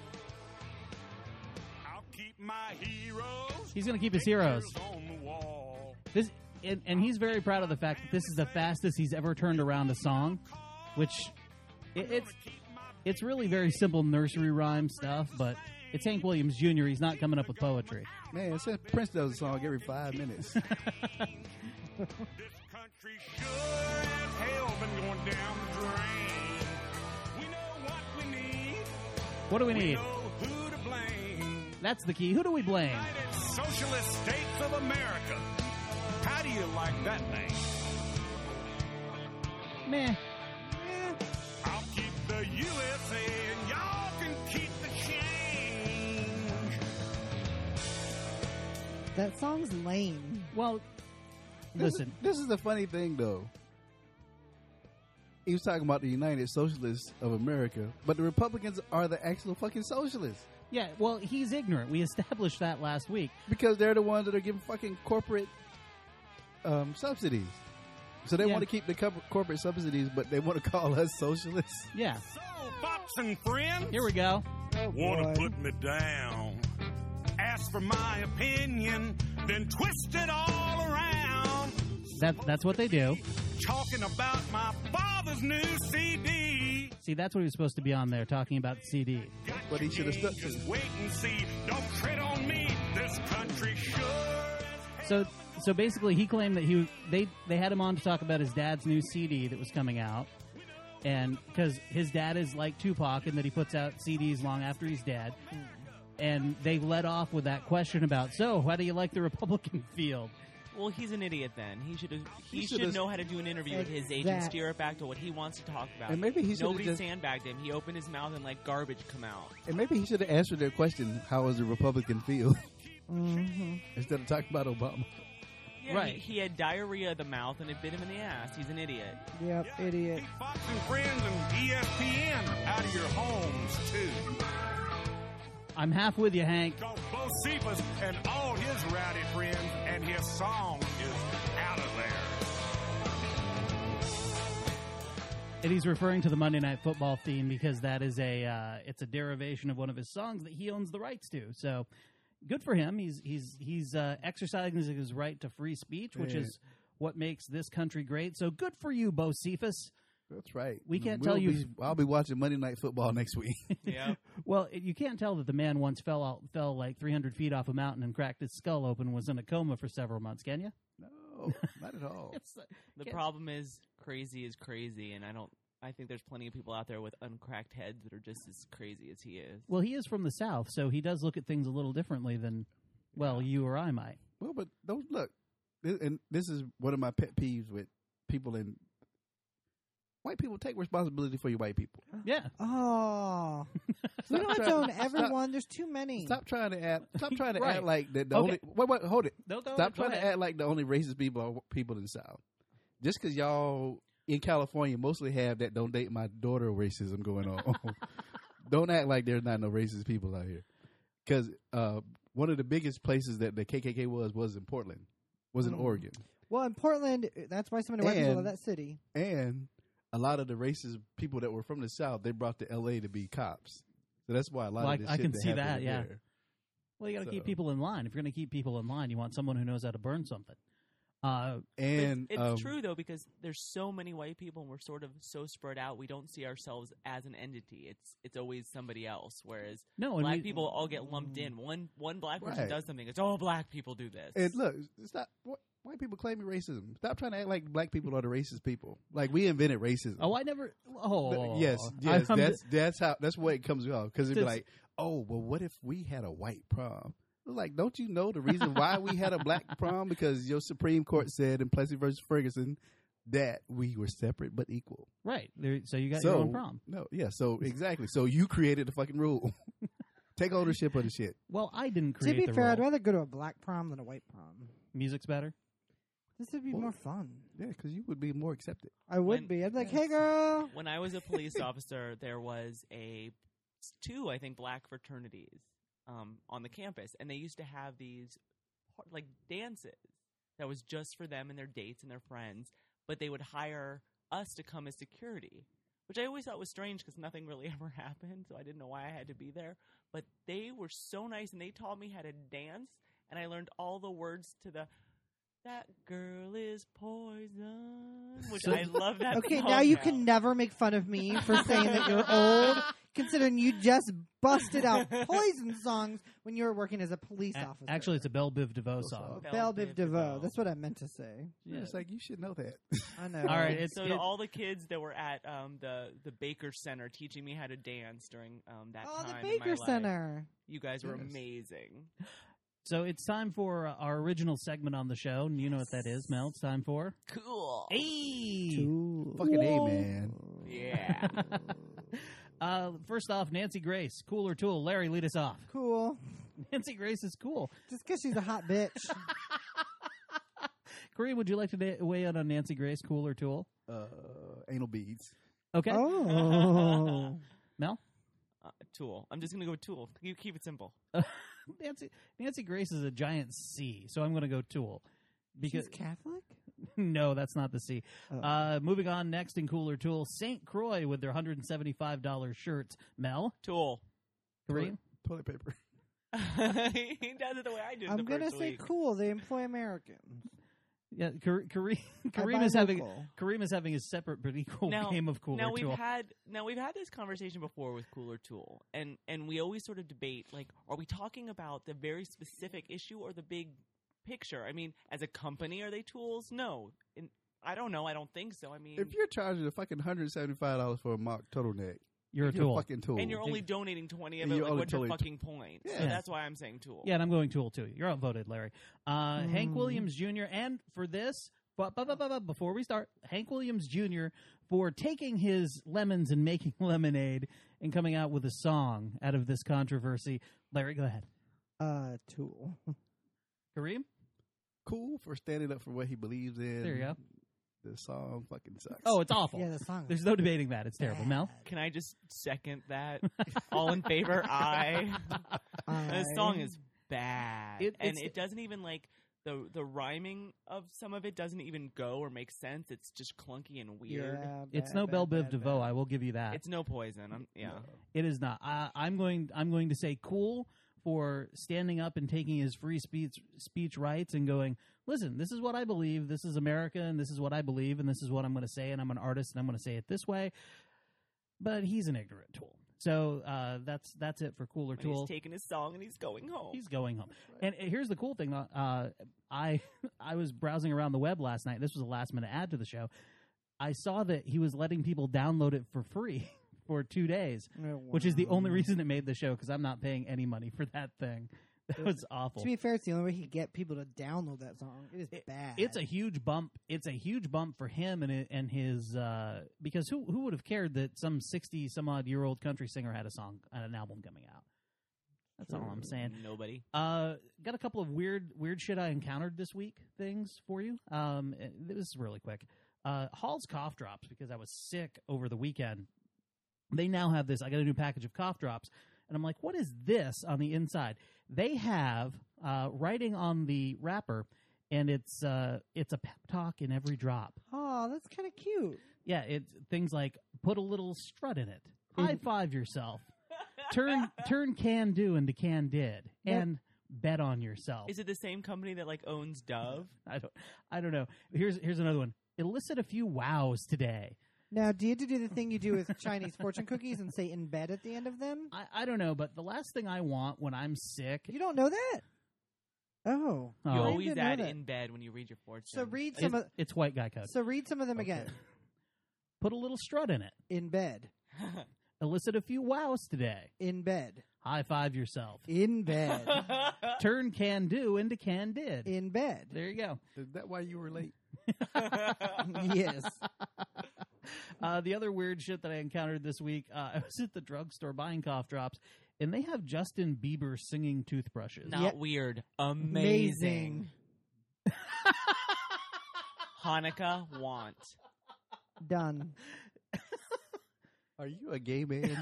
He's going to keep his heroes. This, and, and he's very proud of the fact that this is the fastest he's ever turned around a song, which it, it's it's really very simple nursery rhyme stuff, but it's Hank Williams Junior He's not coming up with poetry. Man, since Prince does a song every five minutes. What do we need? That's the key. Who do we blame? Socialist States of America. How do you like that name? Meh. I'll keep the U S A and y'all can keep the change. That song's lame. Well, This- listen. This is the funny thing, though. He was talking about the United Socialists of America, but the Republicans are the actual fucking socialists. Yeah, well, he's ignorant. We established that last week. Because they're the ones that are giving fucking corporate um, subsidies. So they Yeah. want to keep the co- corporate subsidies, but they want to call us socialists. Yeah. So, Fox and friends, Here we go. want to put me down. Ask for my opinion, then twist it all around. That, that's what they do. Talking about my father's new C D. See, that's what he was supposed to be on there, talking about the C D. But he should have stuck to Just it. wait and see. Don't tread on me. This country sure as So, so basically, he claimed that he they they had him on to talk about his dad's new C D that was coming out, and because his dad is like Tupac, and that he puts out C Ds long after he's dead, and they led off with that question about, so how do you like the Republican field? Well, he's an idiot then. He should have. He, He should should've- know how to do an interview with his agent, Exact- steer it back to what he wants to talk about. And maybe he should've Nobody just- sandbagged him. He opened his mouth and let garbage come out. And maybe he should have answered their question, how does the Republican feel? Mm-hmm. Instead of talking about Obama. Yeah, Right. He, he had diarrhea of the mouth and it bit him in the ass. He's an idiot. Yep, idiot. keep Fox and friends and E S P N out of your homes too. I'm half with you, Hank. Cause Bo Cephas and all his rowdy friends and his song is out of there. And he's referring to the Monday Night Football theme because that is a uh, it's a derivation of one of his songs that he owns the rights to. So good for him. He's he's he's uh, exercising his right to free speech, which Yeah. is what makes this country great. So good for you, Bo Cephas. That's right. We can't We'll tell you- be- I'll be watching Monday Night Football next week. Yeah. Well, it- you can't tell that the man once fell out, fell like three hundred feet off a mountain and cracked his skull open, and was in a coma for several months. Can you? No, not at all. It's, uh, The can't- problem is crazy is crazy, and I don't. I think there's plenty of people out there with uncracked heads that are just as crazy as he is. Well, he is from the South, so he does look at things a little differently than, well, you or I might. Well, but those look, this, and this is one of my pet peeves with people in white people. Take responsibility for your white people. Yeah. Oh, we don't have to trying- own everyone. There's too many. Stop trying to act. Stop trying to Right. act like that. The Okay. only wait, wait, hold it. No, go, Stop go trying to ahead. act like the only racist people are people in the South. Just because y'all in California mostly have that "don't date my daughter" racism going on. Don't act like there's not no racist people out here. Because uh, one of the biggest places that the K K K was was in Portland, was in Mm. Oregon, Well, in Portland, that's why so many white people And- love that city. and a lot of the racist people that were from the South they brought to L A to be cops. So that's why a lot Well, I- of this I shit can that see happened that, yeah. there. Well, you got to keep So- people in line. If you're going to keep people in line, you want someone who knows how to burn something. Uh, and it's, it's um, true though, because there's so many white people and we're sort of so spread out. We don't see ourselves as an entity. It's it's always somebody else. Whereas No, and black we- people all get lumped in. One one black person Right. does something. It's all black people do this. And look, stop. What, white people claiming racism. Stop trying to act like black people are the racist people. Like we invented racism. Oh, I never. Oh, yes, yes. I'm- that's that's how. That's what it comes off. Because it'd be Just- like, oh, well, what if we had a white prom? Like, don't you know the reason why we had a black prom? Because your Supreme Court said in Plessy versus Ferguson that we were separate but equal. Right. There, so you got so, your own prom. No, yeah. So exactly. So you created the fucking rule. Take ownership of the shit. Well, I didn't To create be the fair, rule. I'd rather go to a black prom than a white prom. Music's better. This would be Well, more fun. Yeah, because you would be more accepted. I would When- be. I'd be like, hey, girl. When I was a police officer, there was a two, I think, black fraternities um, on the campus, and they used to have these like dances that was just for them and their dates and their friends, but they would hire us to come as security, which I always thought was strange because nothing really ever happened, so I didn't know why I had to be there. But they were so nice, and they taught me how to dance, and I learned all the words to the "That Girl Is Poison," which So- I love that Okay, song now you can never make fun of me for saying that you're old, considering you just busted out Poison songs when you were working as a police A- officer. Actually, it's a Belle Biv DeVoe song. Belle Biv DeVoe. That's what I meant to say. Yeah. It's like, you should know that. I know. All right, it's so it- to all the kids that were at um, the the Baker Center teaching me how to dance during um, that Oh, the time in my Baker life, Center. you guys were Yes. amazing. So it's time for uh, our original segment on the show, and you know what that is, Mel. It's time for Cool. Hey. Fucking A, man. Yeah. Uh, first off, Nancy Grace, Cool or Tool. Larry, lead us off. Cool. Nancy Grace is cool. Just because she's a hot bitch. Kareem, would you like to da- weigh in on Nancy Grace, Cool or Tool? Uh, anal beads. Okay. Oh. Mel? Uh, Tool. I'm just gonna go with Tool. You keep it simple. Nancy Nancy Grace is a giant C, so I'm going to go Tool. Because She's Catholic? no, that's not the C. Oh. Uh, moving on next in Cool or Tool, Saint Croix with their one hundred seventy-five dollars shirts. Mel? Tool. Kareem? Toilet paper. He does it the way I did. I'm the going to first say week. cool. They employ Americans. Yeah, Kare- Kareem, I Kareem buy is having local. Kareem is having a separate but equal now, game of Cool now or we've Tool. had now we've had this conversation before with Cool or Tool, and and we always sort of debate like, are we talking about the very specific issue or the big picture? I mean, as a company, are they tools? No, and I don't know. I don't think so. I mean, If you're charging a fucking one hundred seventy-five dollars for a mock turtleneck, You're a you're tool. a fucking tool. and you're only donating twenty of And it. you're Like, only what's your totally- fucking point? So Yeah. that's why I'm saying Tool. Yeah, and I'm going Tool too. You're outvoted, Larry. Uh, Hank Williams Junior And for this, but, but, but, but, but before we start, Hank Williams Junior for taking his lemons and making lemonade and coming out with a song out of this controversy. Larry, go ahead. Uh, Tool. Kareem? Cool for standing up for what he believes in. There you go. The song fucking sucks. Oh, it's awful. Yeah, the song. There's no debating that. It's terrible. Mel? Can I just second that? All in favor? Aye. This song is bad, It- and it's- it doesn't even like the the rhyming of some of it doesn't even go or make sense. It's just clunky and weird. Yeah, It's bad, no bad, Belle Biv bad, DeVoe. bad. I will give you that. It's no Poison. I'm, yeah. It is not. I, I'm going. I'm going to say cool for standing up and taking his free speech speech rights and going. Listen, this is what I believe. This is America, and this is what I believe, and this is what I'm going to say. And I'm an artist, and I'm going to say it this way. But he's an ignorant tool. So uh, that's that's it for Cooler And Tool. he's taking his song and he's going home. He's going home. And uh, here's the cool thing. Uh, I I was browsing around the web last night. This was a last minute add to the show. I saw that he was letting people download it for free for two days, Oh, which is the wow. only reason it made the show because I'm not paying any money for that thing. That was awful. To be fair, it's the only way he could get people to download that song. It is bad. It's a huge bump. It's a huge bump for him and it- and his uh, because who who would have cared that some sixty some odd year old country singer had a song had an album coming out? That's all I'm saying. Nobody. Uh, got a couple of weird weird shit I encountered this week things for you. Um, this is really quick. Uh, Hall's cough drops because I was sick over the weekend. They now have this. I got a new package of cough drops, and I'm like, what is this on the inside? They have uh, writing on the wrapper, and it's uh, it's a pep talk in every drop. Oh, that's kind of cute. Yeah, it's things like put a little strut in it, high five yourself, turn turn can do into can did, Yep. and bet on yourself. Is it the same company that like owns Dove? I don't. I don't know. Here's here's another one. Elicit a few wows today. Now, do you have to do the thing you do with Chinese fortune cookies and say in bed at the end of them? I, I don't know, but the last thing I want when I'm sick. You don't know that? Oh. You Oh. always didn't know add that. in bed when you read your fortune. So read some It's, of it's white guy code. So read some of them again. Put a little strut in it. In bed. Elicit a few wows today. In bed. High five yourself. In bed. Turn can do into can did. In bed. There you go. Is that why you were late? Yes. Uh, the other weird shit that I encountered this week, uh, I was at the drugstore buying cough drops, and they have Justin Bieber singing toothbrushes. Not Yep. weird. Amazing. Hanukkah want. Done. Are you a gay man?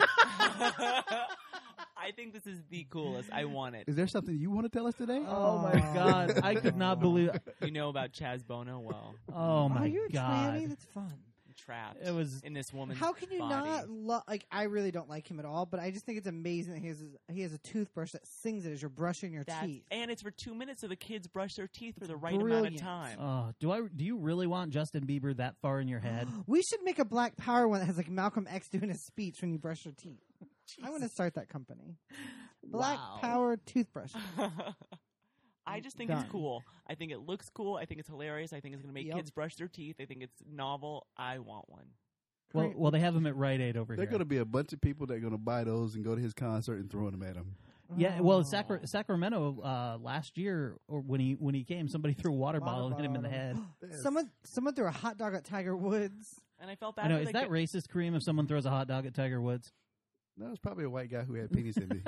I think this is the coolest. I want it. Is there something you want to tell us today? Oh, my God. I could not believe You know about Chaz Bono? Well, Oh, my Are you a God. tranny? That's fun. trapped It was- in this woman's How can you body. not lo- like? I really don't like him at all, but I just think it's amazing that he has he has a toothbrush that sings it as you're brushing your That's- teeth. And it's for two minutes so the kids brush their teeth for the right brilliant. amount of time. Oh, do I? Do you really want Justin Bieber that far in your head? We should make a Black Power one that has like Malcolm X doing a speech when you brush your teeth. I want to start that company. Black Wow. Power toothbrush. I just think Done. it's cool. I think it looks cool. I think it's hilarious. I think it's going to make Yep. kids brush their teeth. I think it's novel. I want one. Well, well, they have him at Rite Aid over There are here. going to be a bunch of people that are going to buy those and go to his concert and throw them at him. Yeah, well, Sacra- Sacramento uh, last year, or when he when he came, somebody threw a water, Water bottle and hit him in the bottle. head. Someone someone threw a hot dog at Tiger Woods. And I felt bad I know. for Is the that kid. racist, Kareem? If someone throws a hot dog at Tiger Woods? No, it's probably a white guy who had penis in me.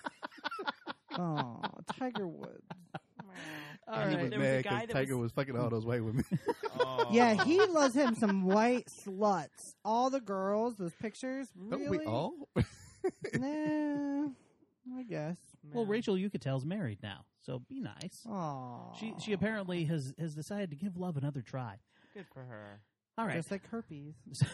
Oh, Tiger Woods. All he right. was There was a mad guy because that Tiger was- was fucking all those white women. Oh. Yeah, he loves him some white sluts. All the girls, those pictures. Don't Really? we all? Nah, I guess. Well, Rachel Yucatel's married now, so be nice. Aww. She she apparently has has decided to give love another try. Good for her. All right. Just like herpes.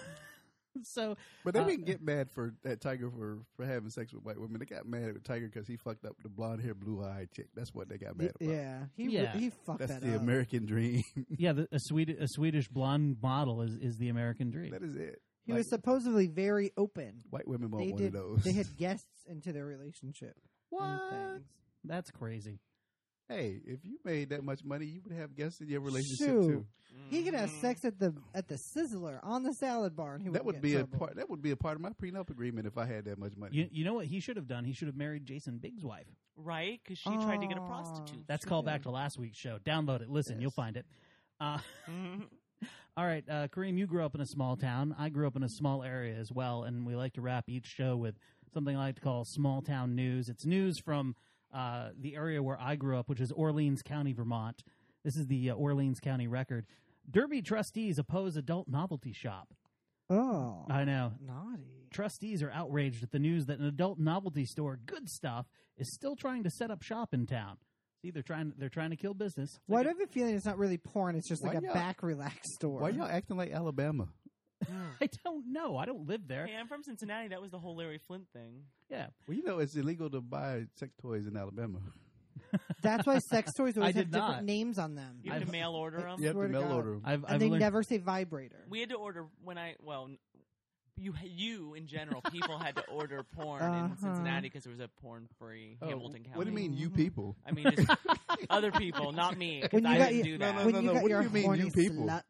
So, But they uh, didn't get mad for at Tiger for, for having sex with white women. They got mad at Tiger because he fucked up the blonde hair, blue eyed chick. That's what they got mad about. Yeah, he Yeah. he fucked That's that the up. American dream. yeah, the, a Swedish a Swedish blonde model is, is the American dream. That is it. He Like, was supposedly very open. white women want They one did. of those. They had guests into their relationship. and What? things. That's crazy. Hey, if you made that much money, you would have guests in your relationship Shoot. too. He could have sex at the at the Sizzler on the salad bar, and he That wouldn't would get in be a trouble. part. That would be a part of my prenup agreement if I had that much money. You you know what he should have done? He should have married Jason Biggs' wife. Right? Because she tried to get a Aw. prostitute. That's called back to last week's show. Download it. Listen, you'll find it. Uh, all right, uh, Kareem, you grew up in a small town. I grew up in a small area as well, and we like to wrap each show with something I like to call small town news. It's news from uh, the area where I grew up, which is Orleans County, Vermont. This is the uh, Orleans County Record. Derby trustees oppose adult novelty shop. Oh, I know. naughty. Trustees are outraged at the news that an adult novelty store, Good Stuff, is still trying to set up shop in town. See, they're trying they're trying to kill business. Why do I have a feeling it's not really porn? It's just like Why a y'all- back relax store. Why y'all acting like Alabama? I don't know. I don't live there. Hey, I'm from Cincinnati. That was the whole Larry Flint thing. Yeah. Well, you know it's illegal to buy sex toys in Alabama. That's why sex toys always I have did different not. names on them. You have to mail order them. You have Swear to to mail God. order 'em. I've, And I've they learned, never say vibrator. We had to order when I well, n- you you in general people had to order porn Uh-huh. in Cincinnati because there was a porn-free Oh, Hamilton County. what do you mean, you people? I mean, just other people, not me. 'cause When you I got didn't your- do that. No, no, when no, you no. got What do your you mean, horny you people? sluts.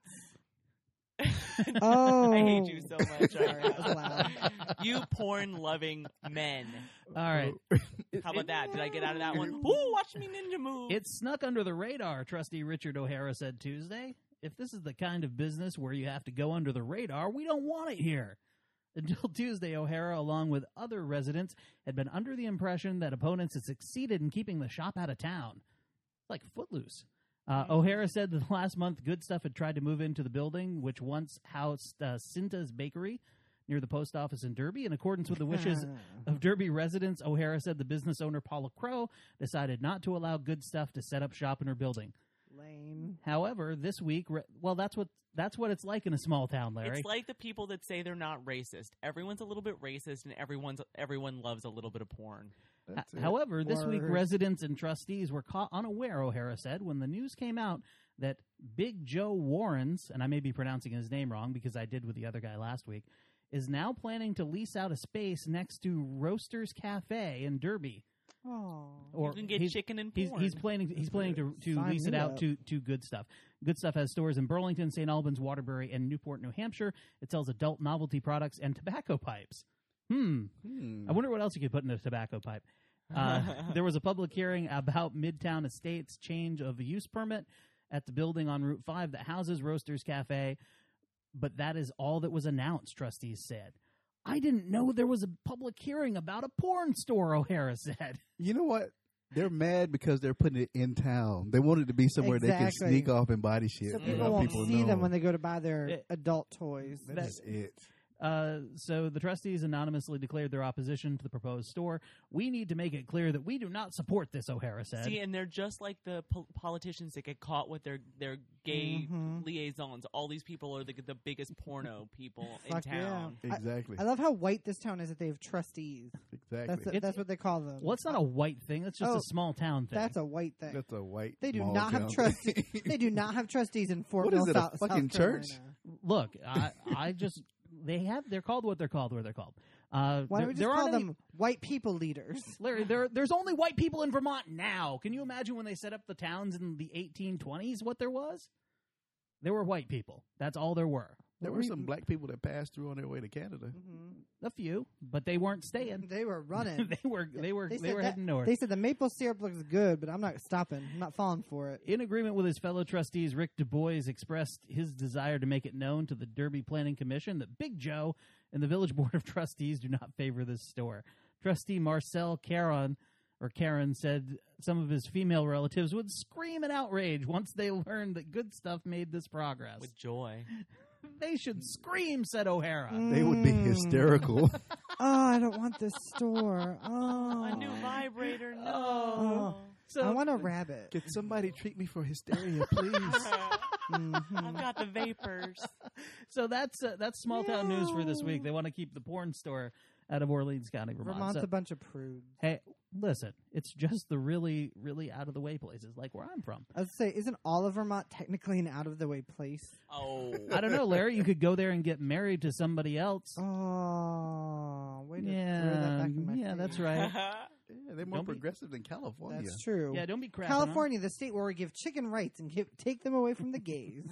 I hate Oh. you so much. Sorry, that was loud. You porn-loving men. all right. How about that? Did I get out of that one? Ooh, watch me ninja move. It snuck under the radar, Trustee Richard O'Hara said Tuesday. If this is the kind of business where you have to go under the radar, we don't want it here. Until Tuesday, O'Hara, along with other residents, had been under the impression that opponents had succeeded in keeping the shop out of town. Like Footloose. Uh, O'Hara said that last month, Good Stuff had tried to move into the building, which once housed uh, Cinta's Bakery near the post office in Derby. In accordance with the wishes of Derby residents, O'Hara said the business owner, Paula Crow, decided not to allow Good Stuff to set up shop in her building. Lame. However, this week, re- well, that's what that's what it's like in a small town, Larry. It's like the people that say they're not racist. Everyone's a little bit racist, and everyone's everyone loves a little bit of porn. That's H- it. However, this week Word. residents and trustees were caught unaware, O'Hara said, when the news came out that Big Joe Warrens, and I may be pronouncing his name wrong because I did with the other guy last week, is now planning to lease out a space next to Roasters Cafe in Derby. Oh. Or You can get he's- chicken and he's, porn. he's planning. He's planning to, to Sign lease it me out up. to to Good Stuff. Good Stuff has stores in Burlington, Saint Albans, Waterbury, and Newport, New Hampshire. It sells adult novelty products and tobacco pipes. Hmm. Hmm. I wonder what else you could put in a tobacco pipe. Uh, there was a public hearing about Midtown Estates change of use permit at the building on Route five that houses Roasters Cafe, but that is all that was announced, trustees said. I didn't know there was a public hearing about a porn store, O'Hara said. You know what? They're mad because they're putting it in town. They want it to be somewhere they can Exactly. sneak off and body shit. So and people let won't people see know. them when they go to buy their It- adult toys. That's it. Uh, so the trustees anonymously declared their opposition to the proposed store. We need to make it clear that we do not support this, O'Hara said. See, and they're just like the po- politicians that get caught with their, their gay Mhm. liaisons. All these people are the, the biggest porno people in Fuck yeah. town. I- Exactly. I love how white this town is that they have trustees. Exactly. That's It's- that's what they call them. Well, it's not a white thing. That's just Oh, a small town thing. That's a white thing. That's a white. They do small not have town trustees. thing. They do not have trustees in Fort What is Mill, it, a South, fucking South church? Carolina. Look, I, I just they have they're called what they're called where they're called. Uh, Why there, don't we just there call aren't any- them white people leaders? Larry, there there's only white people in Vermont now. Can you imagine when they set up the towns in the eighteen twenties? What there was? There were white people. That's all there were. There were some black people that passed through on their way to Canada. A few, but they weren't staying. They were running. they were they were they, said were that- heading north. They said the maple syrup looks good, but I'm not stopping. I'm not falling for it. In agreement with his fellow trustees, Rick Du Bois expressed his desire to make it known to the Derby Planning Commission that Big Joe and the Village Board of Trustees do not favor this store. Trustee Marcel Caron, or Karen, said some of his female relatives would scream in outrage once they learned that Good Stuff made this progress. With joy. They should scream, said O'Hara. They would be Mm. hysterical. Oh, I don't want this store. Oh, A new vibrator, no. Oh. So I want a rabbit. Can somebody treat me for hysteria, please? Mhm. I've got the vapors. So that's uh, that's small town news for this week. They want to keep the porn store out of Orleans County, Vermont. Vermont's So- a bunch of prudes. Hey, listen, it's just the really, really out of the way places, like where I'm from. I would say, isn't all of Vermont technically an out of the way place? Oh. I don't know, Larry. You could go there and get married to somebody else. Oh, way to throw that yeah, back in my yeah, face. that's right. Yeah, they're more Don't be- progressive than California. That's true. Yeah, don't be crapping on- California, the state where we give chicken rights and give, take them away from the gays.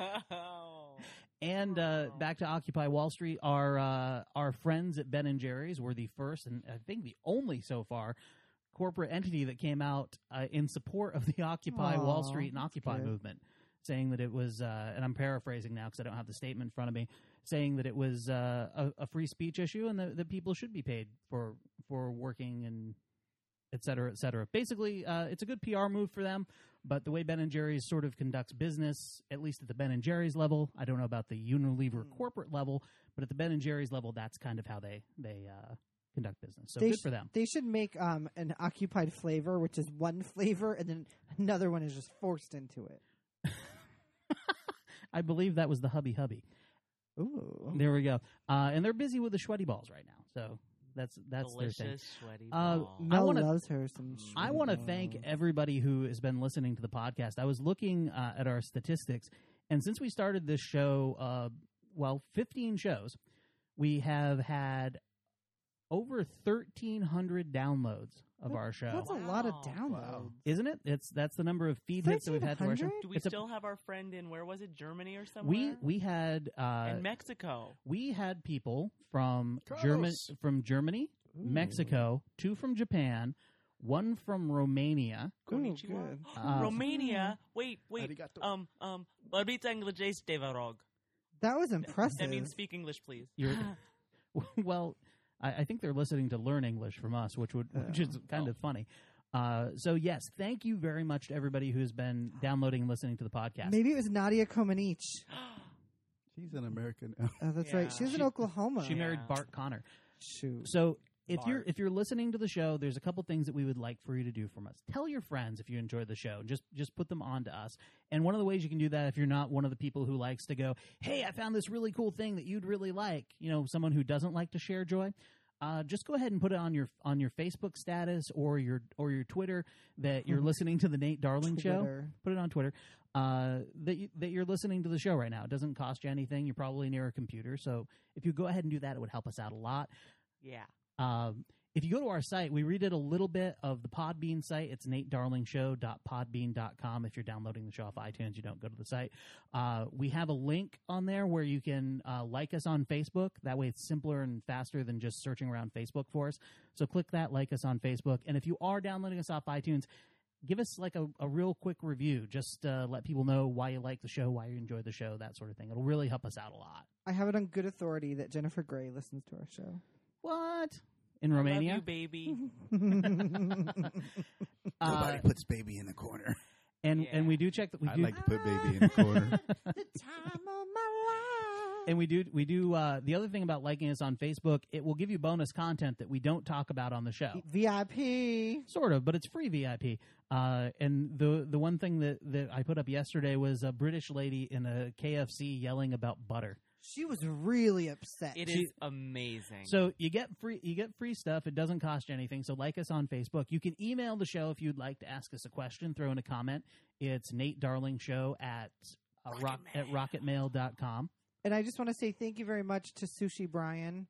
And uh, back to Occupy Wall Street, our uh, our friends at Ben and Jerry's were the first, and I think the only so far, corporate entity that came out uh, in support of the Occupy Aw, Wall Street and that's Occupy good. movement, saying that it was, uh, and I'm paraphrasing now because I don't have the statement in front of me, saying that it was uh, a, a free speech issue and that, that people should be paid for for working and et cetera, et cetera. Basically, uh, it's a good P R move for them, but the way Ben and Jerry's sort of conducts business, at least at the Ben and Jerry's level, I don't know about the Unilever Hmm. corporate level, but at the Ben and Jerry's level, that's kind of how they they uh, conduct business. So they good sh- for them. They should make um, an occupied flavor, which is one flavor, and then another one is just forced into it. I believe that was the Hubby Hubby. Ooh. There we go. Uh, and they're busy with the sweaty balls right now, so that's that's Delicious their thing. sweaty Uh, ball. I Mel wanna- loves her some. I want to thank everybody who has been listening to the podcast. I was looking uh, at our statistics, and since we started this show, uh, well, fifteen shows, we have had over thirteen hundred downloads of our show. That's a lot of Wow. downloads. Isn't it? It's that's the number of feed hits that we've had to our show. thirteen hundred? Do we It's a- still have our friend in, where was it, Germany or somewhere? we we had uh, in Mexico. we had people from Carlos. German from Germany, Mexico, two from Japan, one from Romania. Konnichiwa. good. Uh, Romania. Wait, wait. Arigato. Um, um. Barbica English Devarog. That was impressive. That means speak English, please. You're, well, I, I think they're listening to learn English from us, which would which is kind of funny. Uh, so yes, thank you very much to everybody who's been downloading and listening to the podcast. Maybe it was Nadia Comaneci. She's an American now. Oh, that's right. She's in She- Oklahoma. She married Yeah. Bart Connor. Shoot. So if you're Bart. if you're listening to the show, there's a couple things that we would like for you to do from us. Tell your friends if you enjoy the show. Just just put them on to us. And one of the ways you can do that, if you're not one of the people who likes to go, hey, I found this really cool thing that you'd really like, you know, someone who doesn't like to share joy, uh, just go ahead and put it on your on your Facebook status or your or your Twitter that you're listening to the Nate Darling Show. Twitter. Put it on Twitter uh, that you, that you're listening to the show right now. It doesn't cost you anything. You're probably near a computer, so if you go ahead and do that, it would help us out a lot. Yeah. Um, if you go to our site, we redid a little bit of the Podbean site. It's nate darling show dot podbean dot com. If you're downloading the show off iTunes, you don't go to the site. Uh, we have a link on there where you can uh, like us on Facebook. That way it's simpler and faster than just searching around Facebook for us. So click that, like us on Facebook. And if you are downloading us off iTunes, give us like a, a real quick review. Just uh, let people know why you like the show, why you enjoy the show, that sort of thing. It'll really help us out a lot. I have it on good authority that Jennifer Grey listens to our show. What? In Romania? I love you, baby. Uh, Nobody puts baby in the corner. And Yeah. and we do check that we I do like to put baby in the corner. and we do we do uh, the other thing about liking us on Facebook, it will give you bonus content that we don't talk about on the show. V I P. Sort of, but it's free V I P. Uh, and the the one thing that, that I put up yesterday was a British lady in a K F C yelling about butter. She was really upset. It She- is amazing. So you get free you get free stuff. It doesn't cost you anything. So like us on Facebook. You can email the show if you'd like to ask us a question. Throw in a comment. It's Nate Darling Show at uh, rock, at rocketmail dot com. And I just want to say thank you very much to Sushi Brian.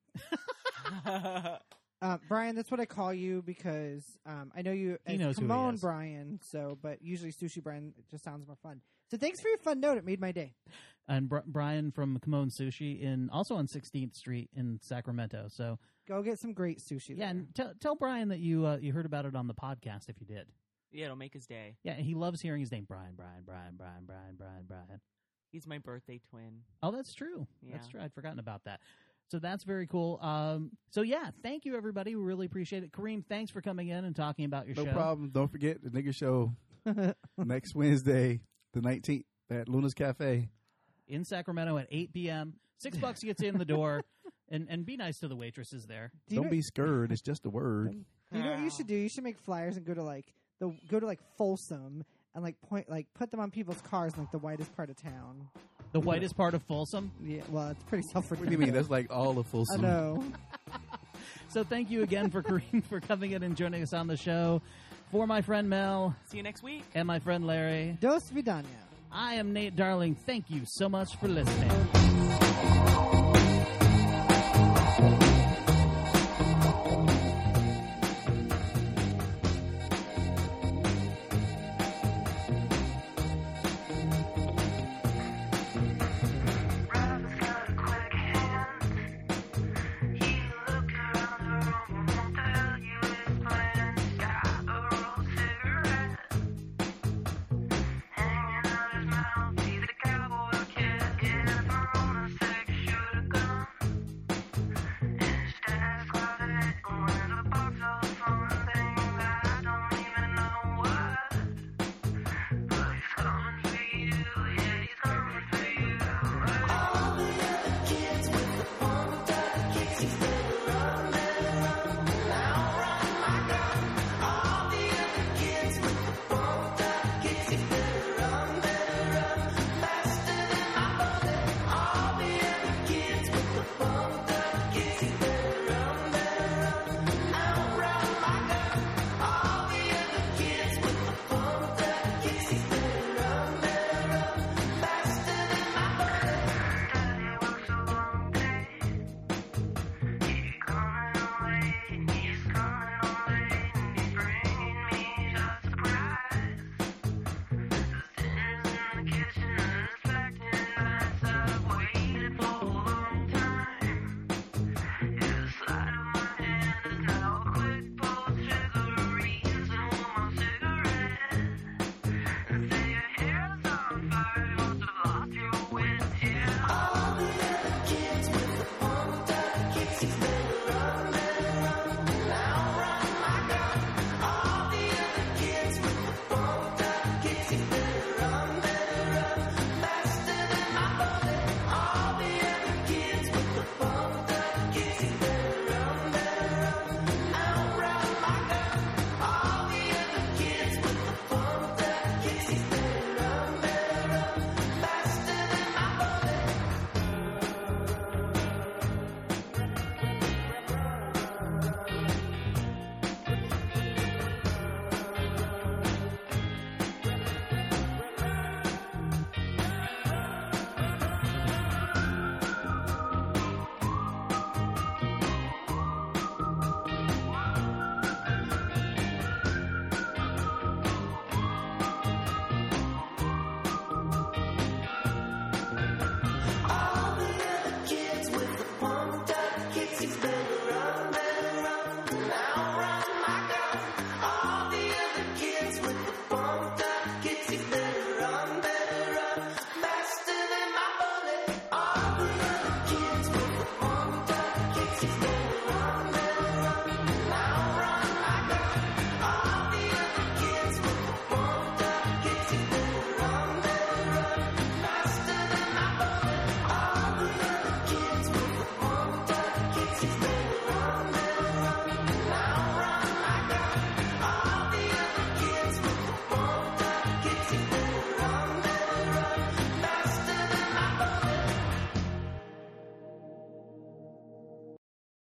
Uh, Brian, that's what I call you because um, I know you He as knows who he Kimon is. Brian. So, but usually Sushi Brian just sounds more fun. So thanks for your fun note. It made my day. And Br- Brian from Kimon Sushi in also on sixteenth Street in Sacramento. So Go get some great sushi. yeah, there. and tell tell Brian that you uh, you heard about it on the podcast if you did. yeah, it'll make his day. Yeah, he loves hearing his name, Brian, Brian, Brian, Brian, Brian, Brian, Brian. He's my birthday twin. Oh, that's true. That's Yeah. true. I'd forgotten about that. So that's very cool. Um, so yeah, thank you everybody. We really appreciate it. Kareem, thanks for coming in and talking about your No show. problem. Don't forget the nigga show next Wednesday, the nineteenth, at Luna's Cafe. In Sacramento at eight p.m. Six bucks gets you in the door, and, and be nice to the waitresses there. Do you Don't know- be scared. It's just a word. You know what you should do? You should make flyers and go to like the go to like Folsom and like point like put them on people's cars in like the whitest part of town. The whitest part of Folsom. Yeah, well, it's pretty self. What do you mean? That's like all of I Folsom. know. So thank you again for Kareem for coming in and joining us on the show. For my friend Mel See you next week. and my friend Larry, Dos vidania. I am Nate Darling. Thank you so much for listening.